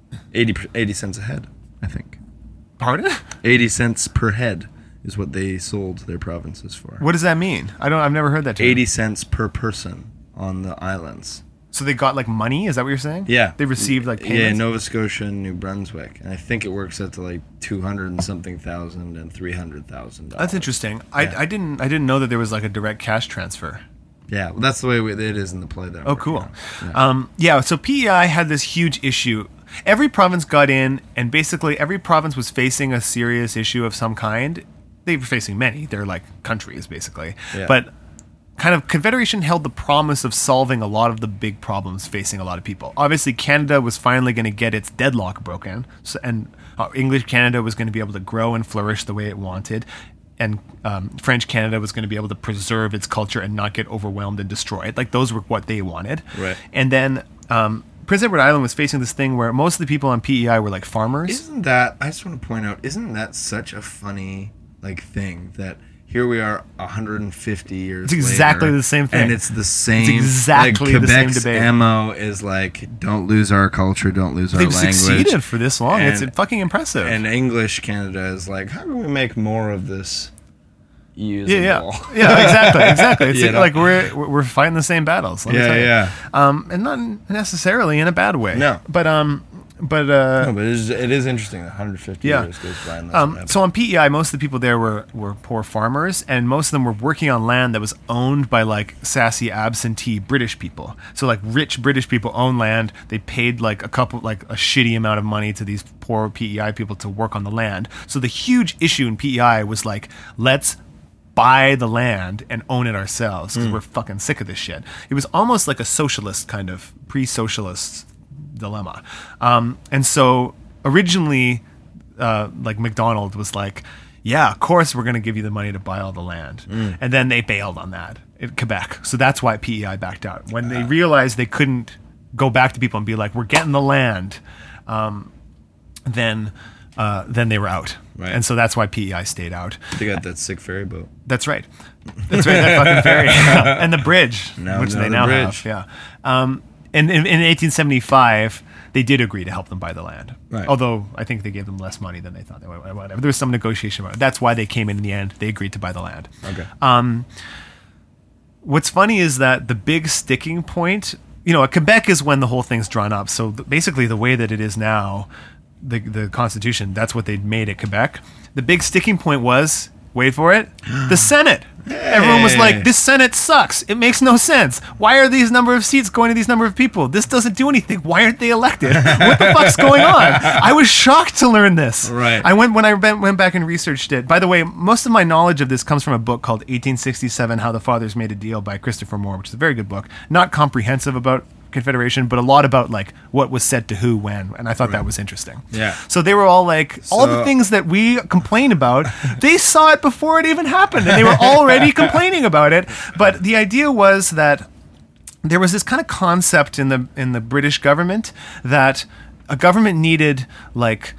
80 cents a head, I think. Pardon? 80 cents per head is what they sold their provinces for. What does that mean? I've never heard that term. 80 cents per person on the islands. So they got like money? Is that what you're saying? Yeah. They received like payments? Yeah, Nova Scotia and New Brunswick. And I think it works out to like 200 and something thousand and $300,000. That's interesting. Yeah. I didn't know that there was like a direct cash transfer. Yeah, well, that's the way it is in the play that I'm Oh, working cool. on. Yeah. So PEI had this huge issue. Every province got in, and basically every province was facing a serious issue of some kind. They were facing many. They're like countries, basically. Yeah. But kind of Confederation held the promise of solving a lot of the big problems facing a lot of people. Obviously, Canada was finally going to get its deadlock broken, and English Canada was going to be able to grow and flourish the way it wanted. And French Canada was going to be able to preserve its culture and not get overwhelmed and destroyed. Like, those were what they wanted. Right. And then Prince Edward Island was facing this thing where most of the people on PEI were like farmers. Isn't that, I just want to point out, isn't that such a funny thing that here we are 150 years It's exactly later, the same thing. and it's the same. It's exactly the same Quebec's debate. MO is like, don't lose our culture, don't lose our They've language. succeeded for this long. And- It's fucking impressive. And English Canada is like, how can we make more of this usable? Exactly. It's You know? like we're fighting the same battles. Let me tell you. Yeah. And not necessarily in a bad way. No. But No, but it is interesting that 150 Yeah. years goes by. And that's what happened. So on PEI, most of the people there were poor farmers, and most of them were working on land that was owned by like sassy absentee British people. So like rich British people own land. They paid like a shitty amount of money to these poor PEI people to work on the land. So the huge issue in PEI was like, let's buy the land and own it ourselves because we're fucking sick of this shit. It was almost like a socialist kind of pre-socialist dilemma. And so originally, like McDonald was like, yeah, of course we're going to give you the money to buy all the land. And then they bailed on that in Quebec. So that's why PEI backed out. When they realized they couldn't go back to people and be like, we're getting the land, then they were out. Right. And so that's why PEI stayed out. They got that sick ferry boat. That's right. That fucking ferry. And the bridge, which they now bridge. have. Yeah. And in 1875, they did agree to help them buy the land. Right. Although I think they gave them less money than they thought they would. Whatever. There was some negotiation about it. That's why they came in the end. They agreed to buy the land. Okay. What's funny is that the big sticking point, Quebec is when the whole thing's drawn up. So basically the way that it is now, the Constitution, that's what they'd made at Quebec. The big sticking point was, wait for it, the Senate. Everyone was like, this Senate sucks. It makes no sense. Why are these number of seats going to these number of people? This doesn't do anything. Why aren't they elected? What the fuck's going on? I was shocked to learn this. Right. When I went back and researched it. By the way, most of my knowledge of this comes from a book called 1867, How the Fathers Made a Deal by Christopher Moore, which is a very good book. Not comprehensive about Confederation, but a lot about like what was said to who when, and I thought that was interesting. Yeah. So they were all like, all the things that we complain about, they saw it before it even happened, and they were already complaining about it. But the idea was that there was this kind of concept in the British government that a government needed like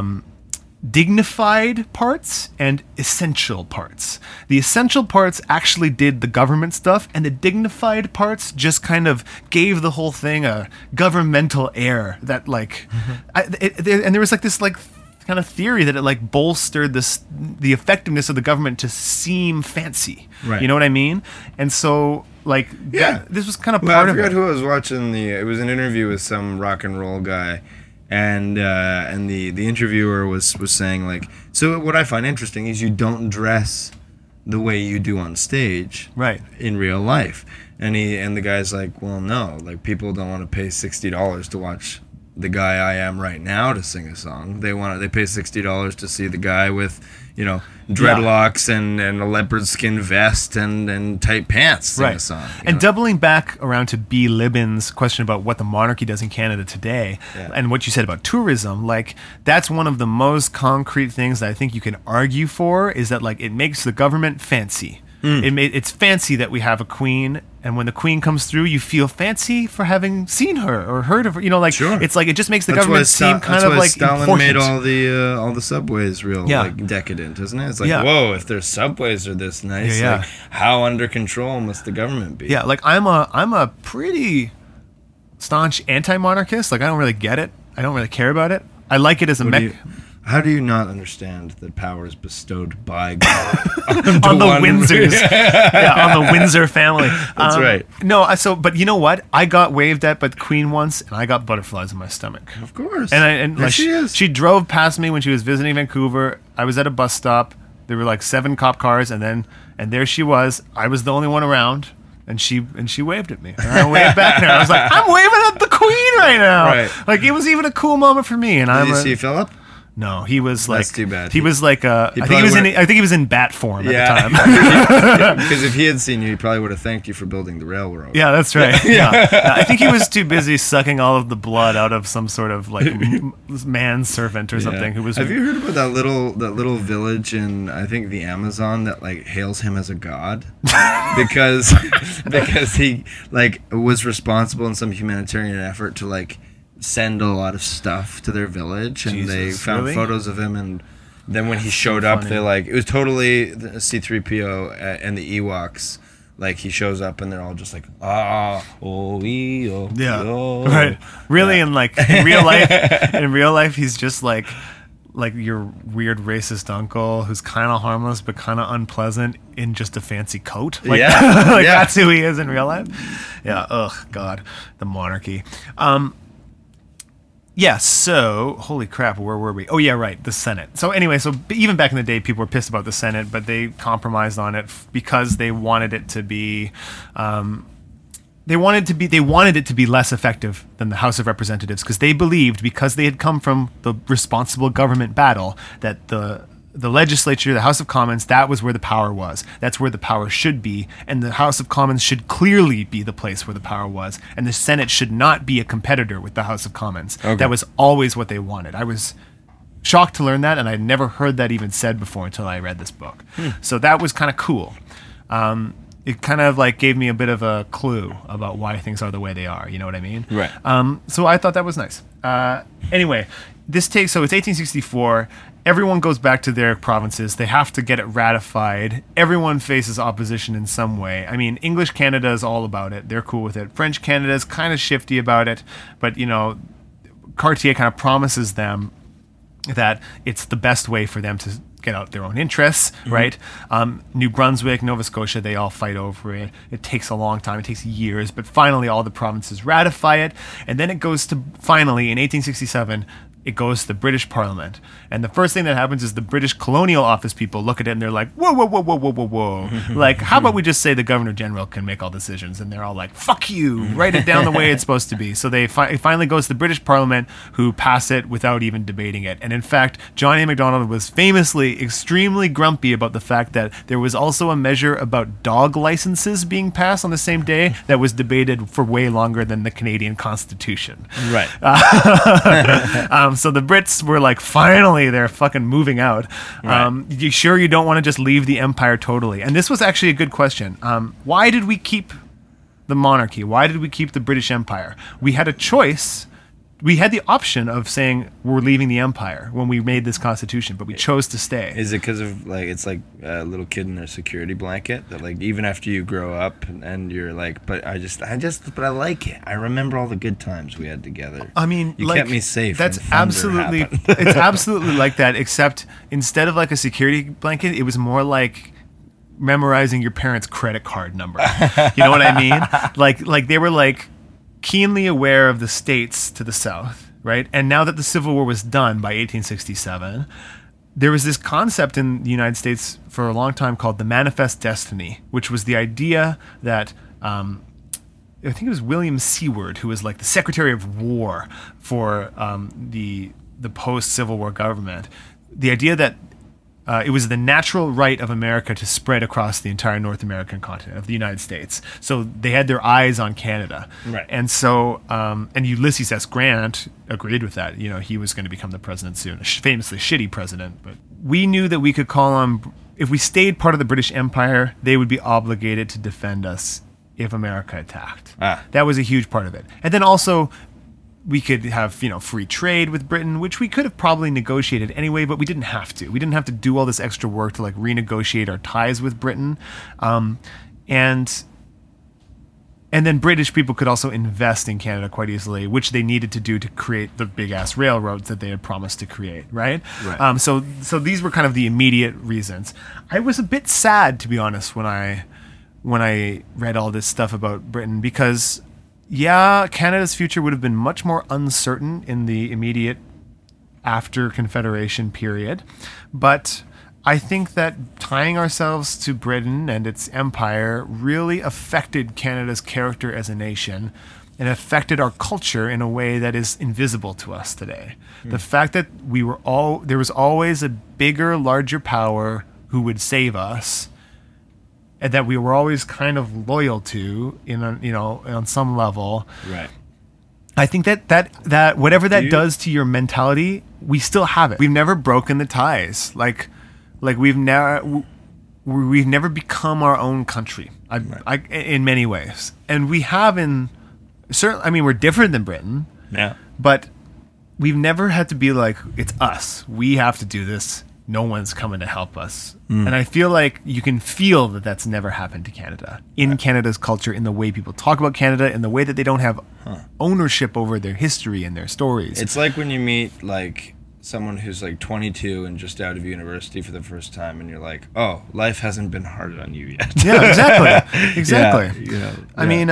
dignified parts and essential parts. The essential parts actually did the government stuff, and the dignified parts just kind of gave the whole thing a governmental air that like and there was like this like kind of theory that it like bolstered the effectiveness of the government to seem fancy. Right. You know what I mean? And so like this was kind of Well, part I of forgot it. who I was watching. It was an interview with some rock and roll guy, and the interviewer was saying like, so what I find interesting is you don't dress the way you do on stage, Right. in real life. And the guy's like, well, no, like people don't want to pay $60 to watch the guy I am right now to sing a song. They pay $60 to see the guy with, dreadlocks and a leopard skin vest and tight pants sing a song. And doubling back around to B. Libin's question about what the monarchy does in Canada today, and what you said about tourism, like that's one of the most concrete things that I think you can argue for, is that like it makes the government fancy. It's fancy that we have a queen, and when the queen comes through, you feel fancy for having seen her or heard of her. Sure. It's like it just makes the government seem kind of like Stalin important. made all the subways real like decadent, isn't it? It's like, whoa, if their subways are this nice, like, how under control must the government be? Yeah, like I'm a pretty staunch anti-monarchist. Like I don't really get it. I don't really care about it. I like it as a How do you not understand that power is bestowed by God on the Windsors? On the Windsor family. That's right. No, but you know what? I got waved at by the Queen once, and I got butterflies in my stomach. Of course. And There like, she is. she drove past me when she was visiting Vancouver. I was at a bus stop. There were like 7 cop cars, and there she was. I was the only one around. And she waved at me. And I waved back at her. I was like, I'm waving at the Queen right now. Right. Like, it was even a cool moment for me. And Did you see Philip? No, he was like. That's too bad. He was like I think he was in bat form at the time. Because if he had seen you, he probably would have thanked you for building the railroad. Yeah, that's right. Yeah. I think he was too busy sucking all of the blood out of some sort of like manservant or something. Who was. Have you heard about that little village in, I think, the Amazon that like hails him as a god because he like was responsible in some humanitarian effort to like send a lot of stuff to their village, and they found photos of him, and then when he showed up, they like, it was totally C-3PO and the Ewoks. Like, he shows up and they're all just like, right. Really, in real life, he's just like your weird racist uncle who's kind of harmless but kind of unpleasant in just a fancy coat. Like, that's who he is in real life. Yeah. Ugh, God, the monarchy. Yeah, so, holy crap, where were we? Oh, yeah, right, the Senate. So anyway, even back in the day, people were pissed about the Senate, but they compromised on it because they wanted it to be, they wanted it to be less effective than the House of Representatives, because they believed, because they had come from the responsible government battle, that the legislature, the House of Commons, that was where the power was. That's where the power should be. And the House of Commons should clearly be the place where the power was. And the Senate should not be a competitor with the House of Commons. Okay. That was always what they wanted. I was shocked to learn that, and I'd never heard that even said before until I read this book. So that was kind of cool. It kind of like gave me a bit of a clue about why things are the way they are. You know what I mean? Right. So I thought that was nice. Anyway, so it's 1864. Everyone goes back to their provinces. They have to get it ratified. Everyone faces opposition in some way. I mean, English Canada is all about it. They're cool with it. French Canada is kind of shifty about it. But, Cartier kind of promises them that it's the best way for them to get out their own interests, right? New Brunswick, Nova Scotia, they all fight over it. It takes a long time. It takes years. But finally, all the provinces ratify it. And then it goes to, finally, in 1867, it goes to the British Parliament. And the first thing that happens is the British Colonial Office people look at it and they're like, whoa, whoa, whoa, whoa, whoa, whoa, whoa. Like, how about we just say the Governor General can make all decisions? And they're all like, fuck you, write it down the way it's supposed to be. So it finally goes to the British Parliament, who pass it without even debating it. And in fact, John A. Macdonald was famously extremely grumpy about the fact that there was also a measure about dog licenses being passed on the same day that was debated for way longer than the Canadian Constitution. Right. So the Brits were like, finally, they're fucking moving out. Right. You sure you don't want to just leave the empire totally? And this was actually a good question. Why did we keep the monarchy? Why did we keep the British Empire? We had a choice. We had the option of saying we're leaving the empire when we made this constitution, but we chose to stay. Is it because of like, it's like a little kid in a security blanket that like, even after you grow up and you're like, but I like it. I remember all the good times we had together. I mean, you kept me safe. That's absolutely, it's absolutely like that, except instead of like a security blanket, it was more like memorizing your parents' credit card number. You know what I mean? Like they were like keenly aware of the states to the south, right? And now that the Civil War was done by 1867, there was this concept in the United States for a long time called the Manifest Destiny, which was the idea that I think it was William Seward, who was like the Secretary of War for the post-Civil War government. The idea that it was the natural right of America to spread across the entire North American continent of the United States. So they had their eyes on Canada. Right. And so, and Ulysses S. Grant agreed with that. You know, he was going to become the president soon, a famously shitty president. But we knew that we could call on, if we stayed part of the British Empire, they would be obligated to defend us if America attacked. That was a huge part of it. And then also, we could have, free trade with Britain, which we could have probably negotiated anyway, but we didn't have to. We didn't have to do all this extra work to like renegotiate our ties with Britain. And then British people could also invest in Canada quite easily, which they needed to do to create the big ass railroads that they had promised to create, right? So these were kind of the immediate reasons. I was a bit sad, to be honest, when I read all this stuff about Britain, because Canada's future would have been much more uncertain in the immediate after Confederation period. But I think that tying ourselves to Britain and its empire really affected Canada's character as a nation and affected our culture in a way that is invisible to us today. The fact that there was always a bigger, larger power who would save us, and that we were always kind of loyal to on some level. Right. I think that whatever that does to your mentality, we still have it. We've never broken the ties. Like we've never become our own country. In many ways, and we have in certain. I mean, we're different than Britain. Yeah. But we've never had to be like, it's us. We have to do this. No one's coming to help us. And I feel like you can feel that that's never happened to Canada. In Canada's culture, in the way people talk about Canada, in the way that they don't have ownership over their history and their stories. It's like when you meet like someone who's like 22 and just out of university for the first time, and you're like, oh, life hasn't been hard on you yet. Yeah, exactly. Yeah, I mean,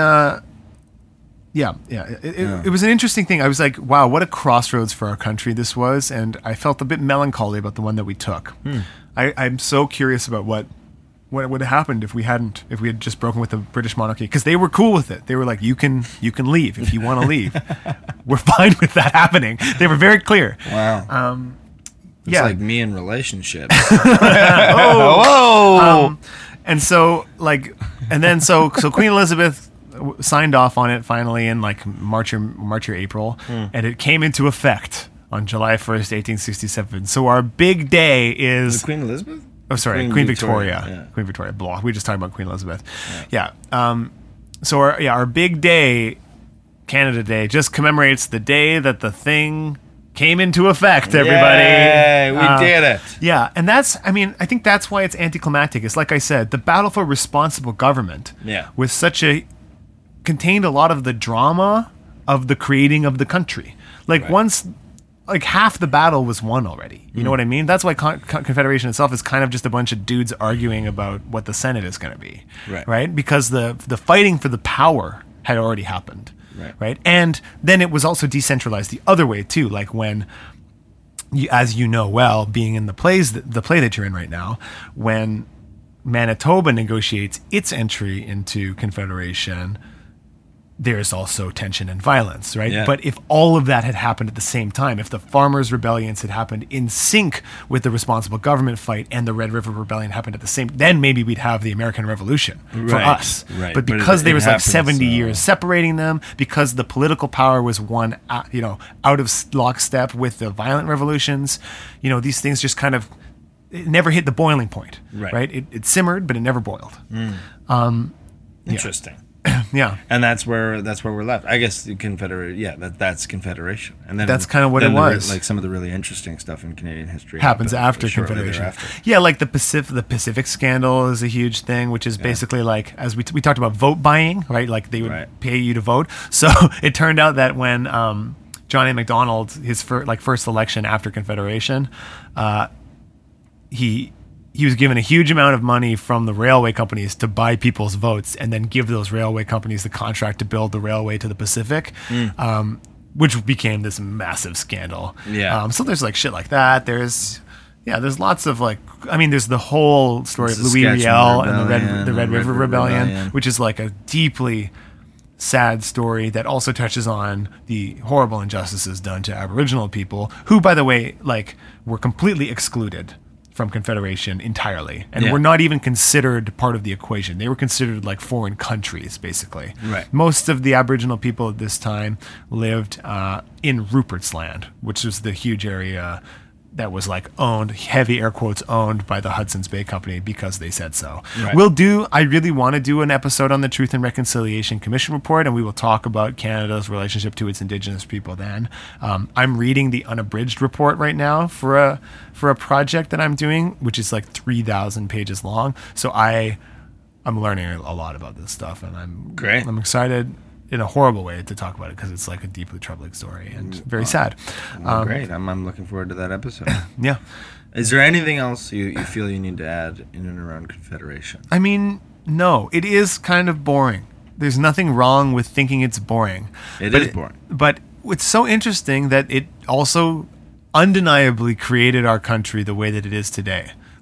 it was an interesting thing. I was like, wow, what a crossroads for our country this was, and I felt a bit melancholy about the one that we took. I'm so curious about what would have happened if we had just broken with the British monarchy, because they were cool with it. They were like, you can leave if you want to leave. We're fine with that happening. They were very clear. Wow. It's like me in relationships. And so Queen Elizabeth signed off on it finally in like March or April, and it came into effect on July 1st, 1867. So our big day is Queen Elizabeth? Oh, sorry, Queen Victoria. Yeah. Queen Victoria. Blah. We just talked about Queen Elizabeth. Yeah. So our big day, Canada Day, just commemorates the day that the thing came into effect, everybody. Yay, we did it. Yeah, and I think that's why it's anticlimactic. It's like I said, the battle for responsible government was contained a lot of the drama of the creating of the country. Once, half the battle was won already. You know what I mean? That's why Confederation itself is kind of just a bunch of dudes arguing about what the Senate is going to be. Right? Because the fighting for the power had already happened. Right? And then it was also decentralized the other way too. Like when, as you know well, being in the play that you're in right now, when Manitoba negotiates its entry into Confederation, there's also tension and violence, right? Yeah. But if all of that had happened at the same time, if the farmers' rebellions had happened in sync with the responsible government fight and the Red River Rebellion happened at the same, then maybe we'd have the American Revolution for us. Right. But because there was 70 years separating them, because the political power was won, out of lockstep with the violent revolutions, these things just kind of, it never hit the boiling point, right? It simmered, but it never boiled. Interesting. Yeah, and that's where we're left. I guess the that's Confederation, and then that's kind of what it was. Like some of the really interesting stuff in Canadian history happens after Confederation. Yeah, like the Pacific scandal is a huge thing, which is basically like, as we talked about vote buying, right? Like they would pay you to vote. So it turned out that when John A. Macdonald, his first election after Confederation, he was given a huge amount of money from the railway companies to buy people's votes and then give those railway companies the contract to build the railway to the Pacific, which became this massive scandal. Yeah. So there's shit like that. There's lots of there's the whole story of Louis Riel and the Red River Rebellion, which is like a deeply sad story that also touches on the horrible injustices done to Aboriginal people, who, by the way, were completely excluded from Confederation entirely, and were not even considered part of the equation. They were considered like foreign countries, basically. Right. Most of the Aboriginal people at this time lived in Rupert's Land, which was the huge area that was owned, heavy air quotes, owned by the Hudson's Bay Company because they said so. Right. I really want to do an episode on the Truth and Reconciliation Commission report, and we will talk about Canada's relationship to its Indigenous people then. I'm reading the unabridged report right now for a project that I'm doing, which is 3,000 pages long. So I'm learning a lot about this stuff, and I'm excited in a horrible way to talk about it because it's a deeply troubling story and very sad. Great. I'm looking forward to that episode. Yeah. Is there anything else you feel you need to add in and around Confederation? I mean, no. It is kind of boring. There's nothing wrong with thinking it's boring. It is boring. But it's so interesting that it also undeniably created our country the way that it is today.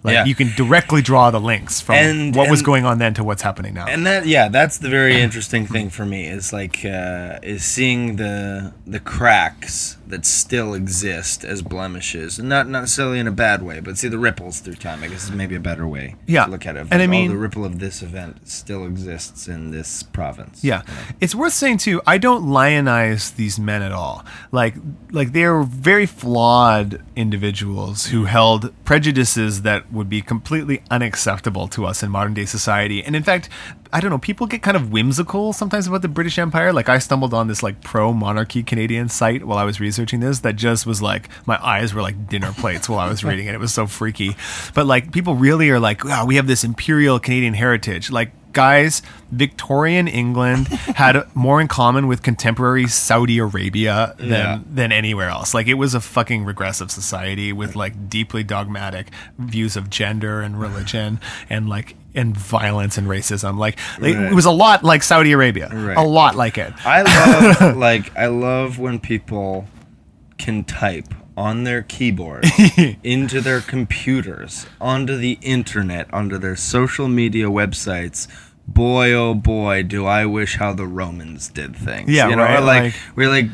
Like Yeah. you can directly draw the links from And- what was and- going on then to what's happening now. And that's the very interesting thing for me is like is seeing the cracks that still exist as blemishes, and not necessarily in a bad way, but see the ripples through time. I guess is maybe a better way Yeah. to look at it. And I mean- the ripple of this event still exists in this province. Yeah. It's worth saying too, I don't lionize these men at all. Like they're very flawed individuals who held prejudices that would be completely unacceptable to us in modern day society. And in fact, I don't know, people get kind of whimsical sometimes about the British Empire. Like I stumbled on this like pro-monarchy Canadian site while I was researching this that just was like, my eyes were like dinner plates while I was reading it. It was so freaky. But like people really are like, wow, we have this imperial Canadian heritage. Like, guys, Victorian England had more in common with contemporary Saudi Arabia than anywhere else. Like it was a fucking regressive society with like deeply dogmatic views of gender and religion and violence and racism. Like it was a lot like Saudi Arabia. Right. A lot like it. I love I love when people can type on their keyboard into their computers, onto the internet, onto their social media websites. Boy, oh boy, do I wish how the Romans did things. Yeah, you know, right, we're like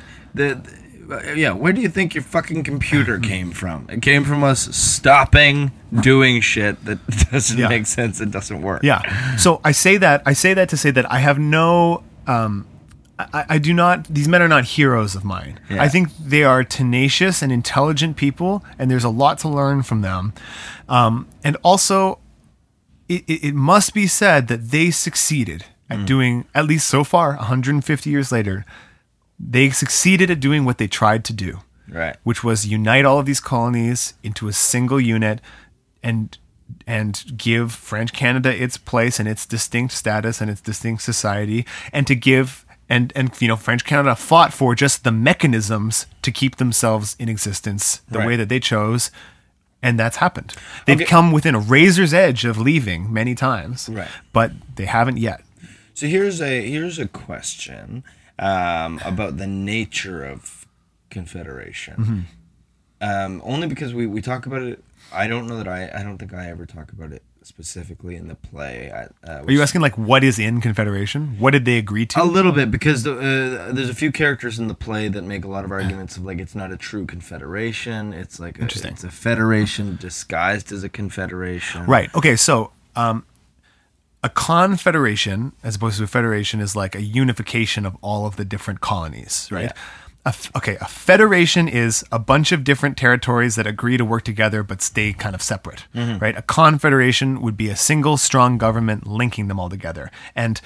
where do you think your fucking computer came from? It came from us stopping doing shit that doesn't make sense. It doesn't work. Yeah. So I say that to say that I have no. I do not. These men are not heroes of mine. Yeah. I think they are tenacious and intelligent people, and there's a lot to learn from them. And also, it must be said that they succeeded at doing, at least so far, 150 years later, they succeeded at doing what they tried to do, Right. which was unite all of these colonies into a single unit and give French Canada its place and its distinct status and its distinct society, and to give and French Canada fought for just the mechanisms to keep themselves in existence the Right. way that they chose, and that's happened. They've Okay. come within a razor's edge of leaving many times, Right. but they haven't yet. So here's a question about the nature of Confederation. Only because we talk about it. I don't know that I don't think I ever talk about it specifically in the play. Are you asking like what is in Confederation? What did they agree to? A little bit, because there's a few characters in the play that make a lot of arguments of like it's not a true confederation. It's like it's a federation disguised as a confederation. Right. Okay. So a confederation, as opposed to a federation, is like a unification of all of the different colonies, right? Yeah. A federation is a bunch of different territories that agree to work together but stay kind of separate, right? A confederation would be a single strong government linking them all together. And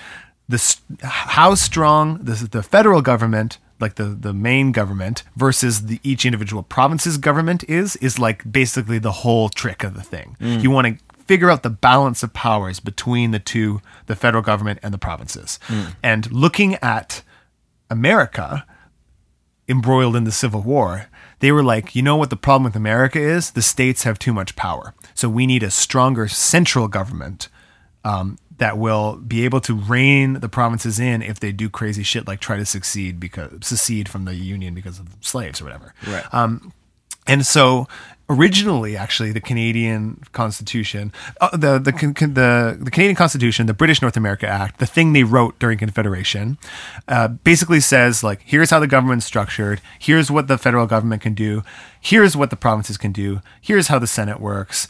how strong the federal government, like the main government, versus each individual province's government is like basically the whole trick of the thing. You want to figure out the balance of powers between the federal government and the provinces. And looking at America, embroiled in the Civil War, they were like, you know what the problem with America is? The states have too much power. So we need a stronger central government that will be able to rein the provinces in if they do crazy shit like try to secede from the Union because of slaves or whatever. Right. And so originally, actually, the Canadian Constitution, the Canadian Constitution, the British North America Act, the thing they wrote during Confederation, basically says, like, here's how the government's structured, here's what the federal government can do, here's what the provinces can do, here's how the Senate works.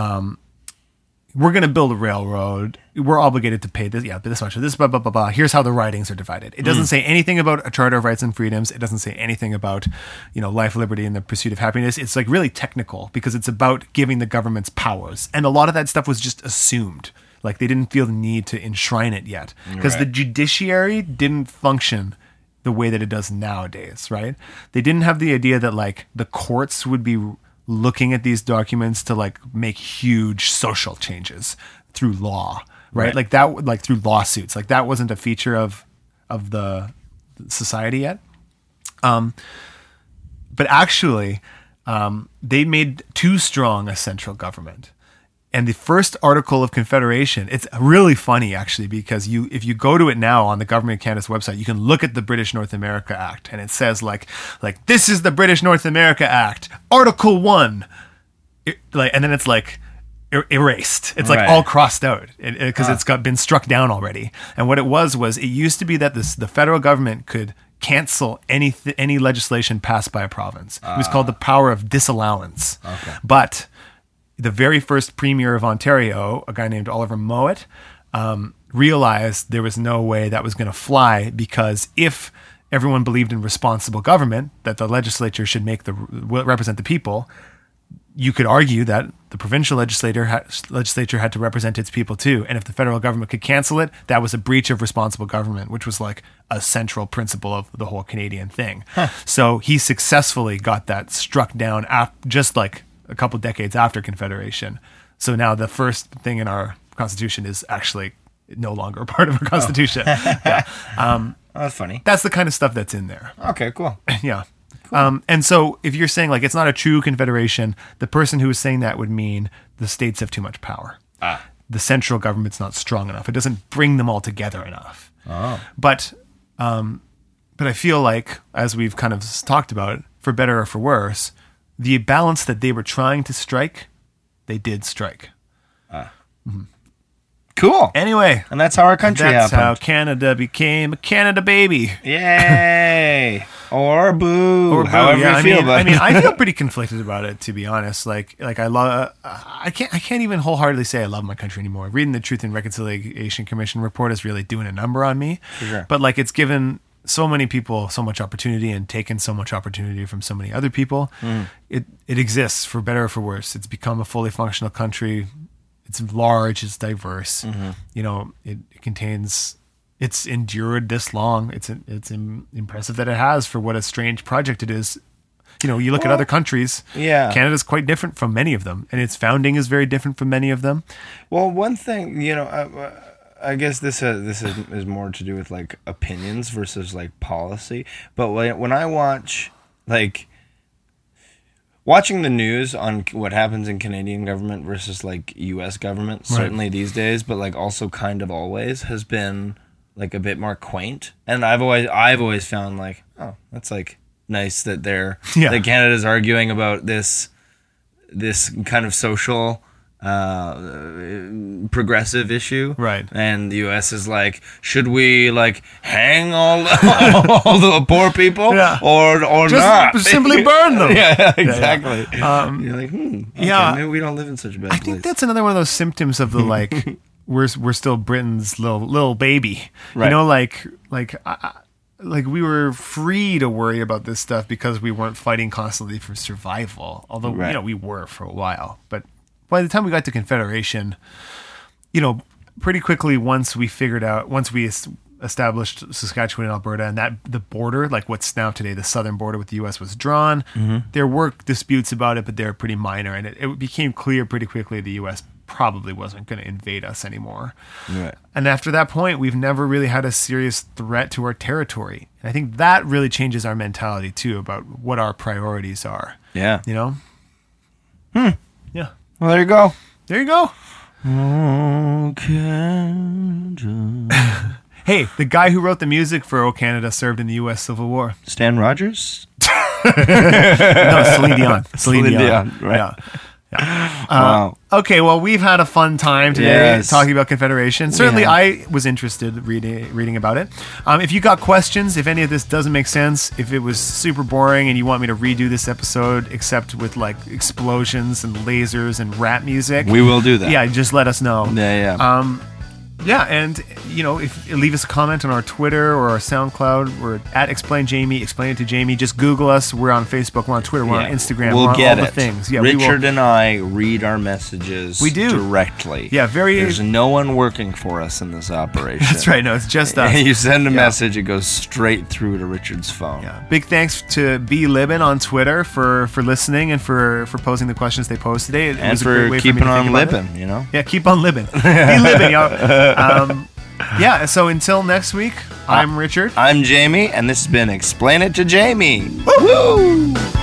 We're going to build a railroad. We're obligated to pay this much, this, blah, blah, blah, blah. Here's how the ridings are divided. It doesn't say anything about a Charter of Rights and Freedoms. It doesn't say anything about, life, liberty, and the pursuit of happiness. It's like really technical because it's about giving the governments powers. And a lot of that stuff was just assumed. Like they didn't feel the need to enshrine it yet because the judiciary didn't function the way that it does nowadays, right? They didn't have the idea that like the courts would be looking at these documents to like make huge social changes through law, right? Like that, like through lawsuits, like that wasn't a feature of the society yet. But actually, they made too strong a central government. And the first article of Confederation, it's really funny actually, because if you go to it now on the Government of Canada's website, you can look at the British North America Act, and it says like this is the British North America Act, Article 1. And then it's like erased. It's like Right. all crossed out because it's been struck down already. And what it was it used to be that the federal government could cancel any legislation passed by a province. It was called the power of disallowance. Okay. But the very first premier of Ontario, a guy named Oliver Mowat, realized there was no way that was going to fly, because if everyone believed in responsible government, that the legislature should represent the people, you could argue that the provincial legislature had to represent its people too. And if the federal government could cancel it, that was a breach of responsible government, which was like a central principle of the whole Canadian thing. So he successfully got that struck down just like a couple decades after Confederation. So now the first thing in our Constitution is actually no longer a part of our Constitution. Yeah. Oh, that's funny. That's the kind of stuff that's in there. Okay, cool. Yeah. And so if you're saying like it's not a true confederation, the person who is saying that would mean the states have too much power. The central government's not strong enough. It doesn't bring them all together enough. But I feel like, as we've kind of talked about, for better or for worse, the balance that they were trying to strike, they did strike. Cool. Anyway, And that's how our country that's happened. how Canada became a Canada baby. Yay! Or boo. Or boo. However Yeah, you feel about I mean, it. I feel pretty conflicted about it, to be honest. Like I love. I can't even wholeheartedly say I love my country anymore. Reading the Truth and Reconciliation Commission report is really doing a number on me. For sure. But like, it's given so many people so much opportunity and taken so much opportunity from so many other people. It exists for better or for worse. It's become a fully functional country. It's large. It's diverse. You know, it contains. It's endured this long. It's impressive that it has, for what a strange project it is. You know, you look at other countries. Yeah. Canada's quite different from many of them, and its founding is very different from many of them. Well, one thing, you know, I guess this is more to do with like opinions versus like policy. But when I watch like watching the news on what happens in Canadian government versus like U.S. government, certainly these days, but like also kind of always, has been like a bit more quaint. And I've always found like, oh, that's like nice that that Canada's arguing about this kind of social progressive issue, Right. And the U.S. is like, should we like hang all the poor people, or Just not? simply burn them. Yeah, exactly. You're like, yeah. maybe we don't live in such a bad I place. think that's another one of those symptoms of the like we're still Britain's little baby. Right. You know, like we were free to worry about this stuff because we weren't fighting constantly for survival. Although you know, we were for a while, but by the time we got to Confederation, you know, pretty quickly once we established Saskatchewan and Alberta, and that the border, like what's now today the southern border with the U.S., was drawn. There were disputes about it, but they were pretty minor, and it became clear pretty quickly the U.S. probably wasn't going to invade us anymore. Right. And after that point, we've never really had a serious threat to our territory. And I think that really changes our mentality too about what our priorities are. Yeah. You know? Yeah. Well, there you go. There you go. Oh, Canada. Hey, the guy who wrote the music for "O Canada" served in the U.S. Civil War. Stan Rogers? No, Celine Dion. Celine Dion, right. Yeah. Wow. Okay, well, we've had a fun time today Yes. talking about Confederation. Certainly, have. I was interested reading about it. If you got questions, if any of this doesn't make sense, if it was super boring and you want me to redo this episode, except with like explosions and lasers and rap music, We will do that. yeah, just let us know. Yeah. Yeah, and you know, if leave us a comment on our Twitter or our SoundCloud. We're at Explain Jamie. Explain it to Jamie. Just Google us. We're on Facebook. We're on Twitter. We're on Instagram. We'll we're on get all it. the things. Yeah, Richard and I read our messages We do. directly. Yeah, very. There's no one working for us in this operation. That's right. No, it's just us. You send a message, it goes straight through to Richard's phone. Yeah. Big thanks to B Libin on Twitter for listening and for posing the questions they posed today. It And was a great for way keeping for me to on think about it. lipping, you know? Yeah, keep on living. Be living, y'all. Yeah, so until next week, I'm Richard. I'm Jamie, and this has been Explain It to Jamie. Woo!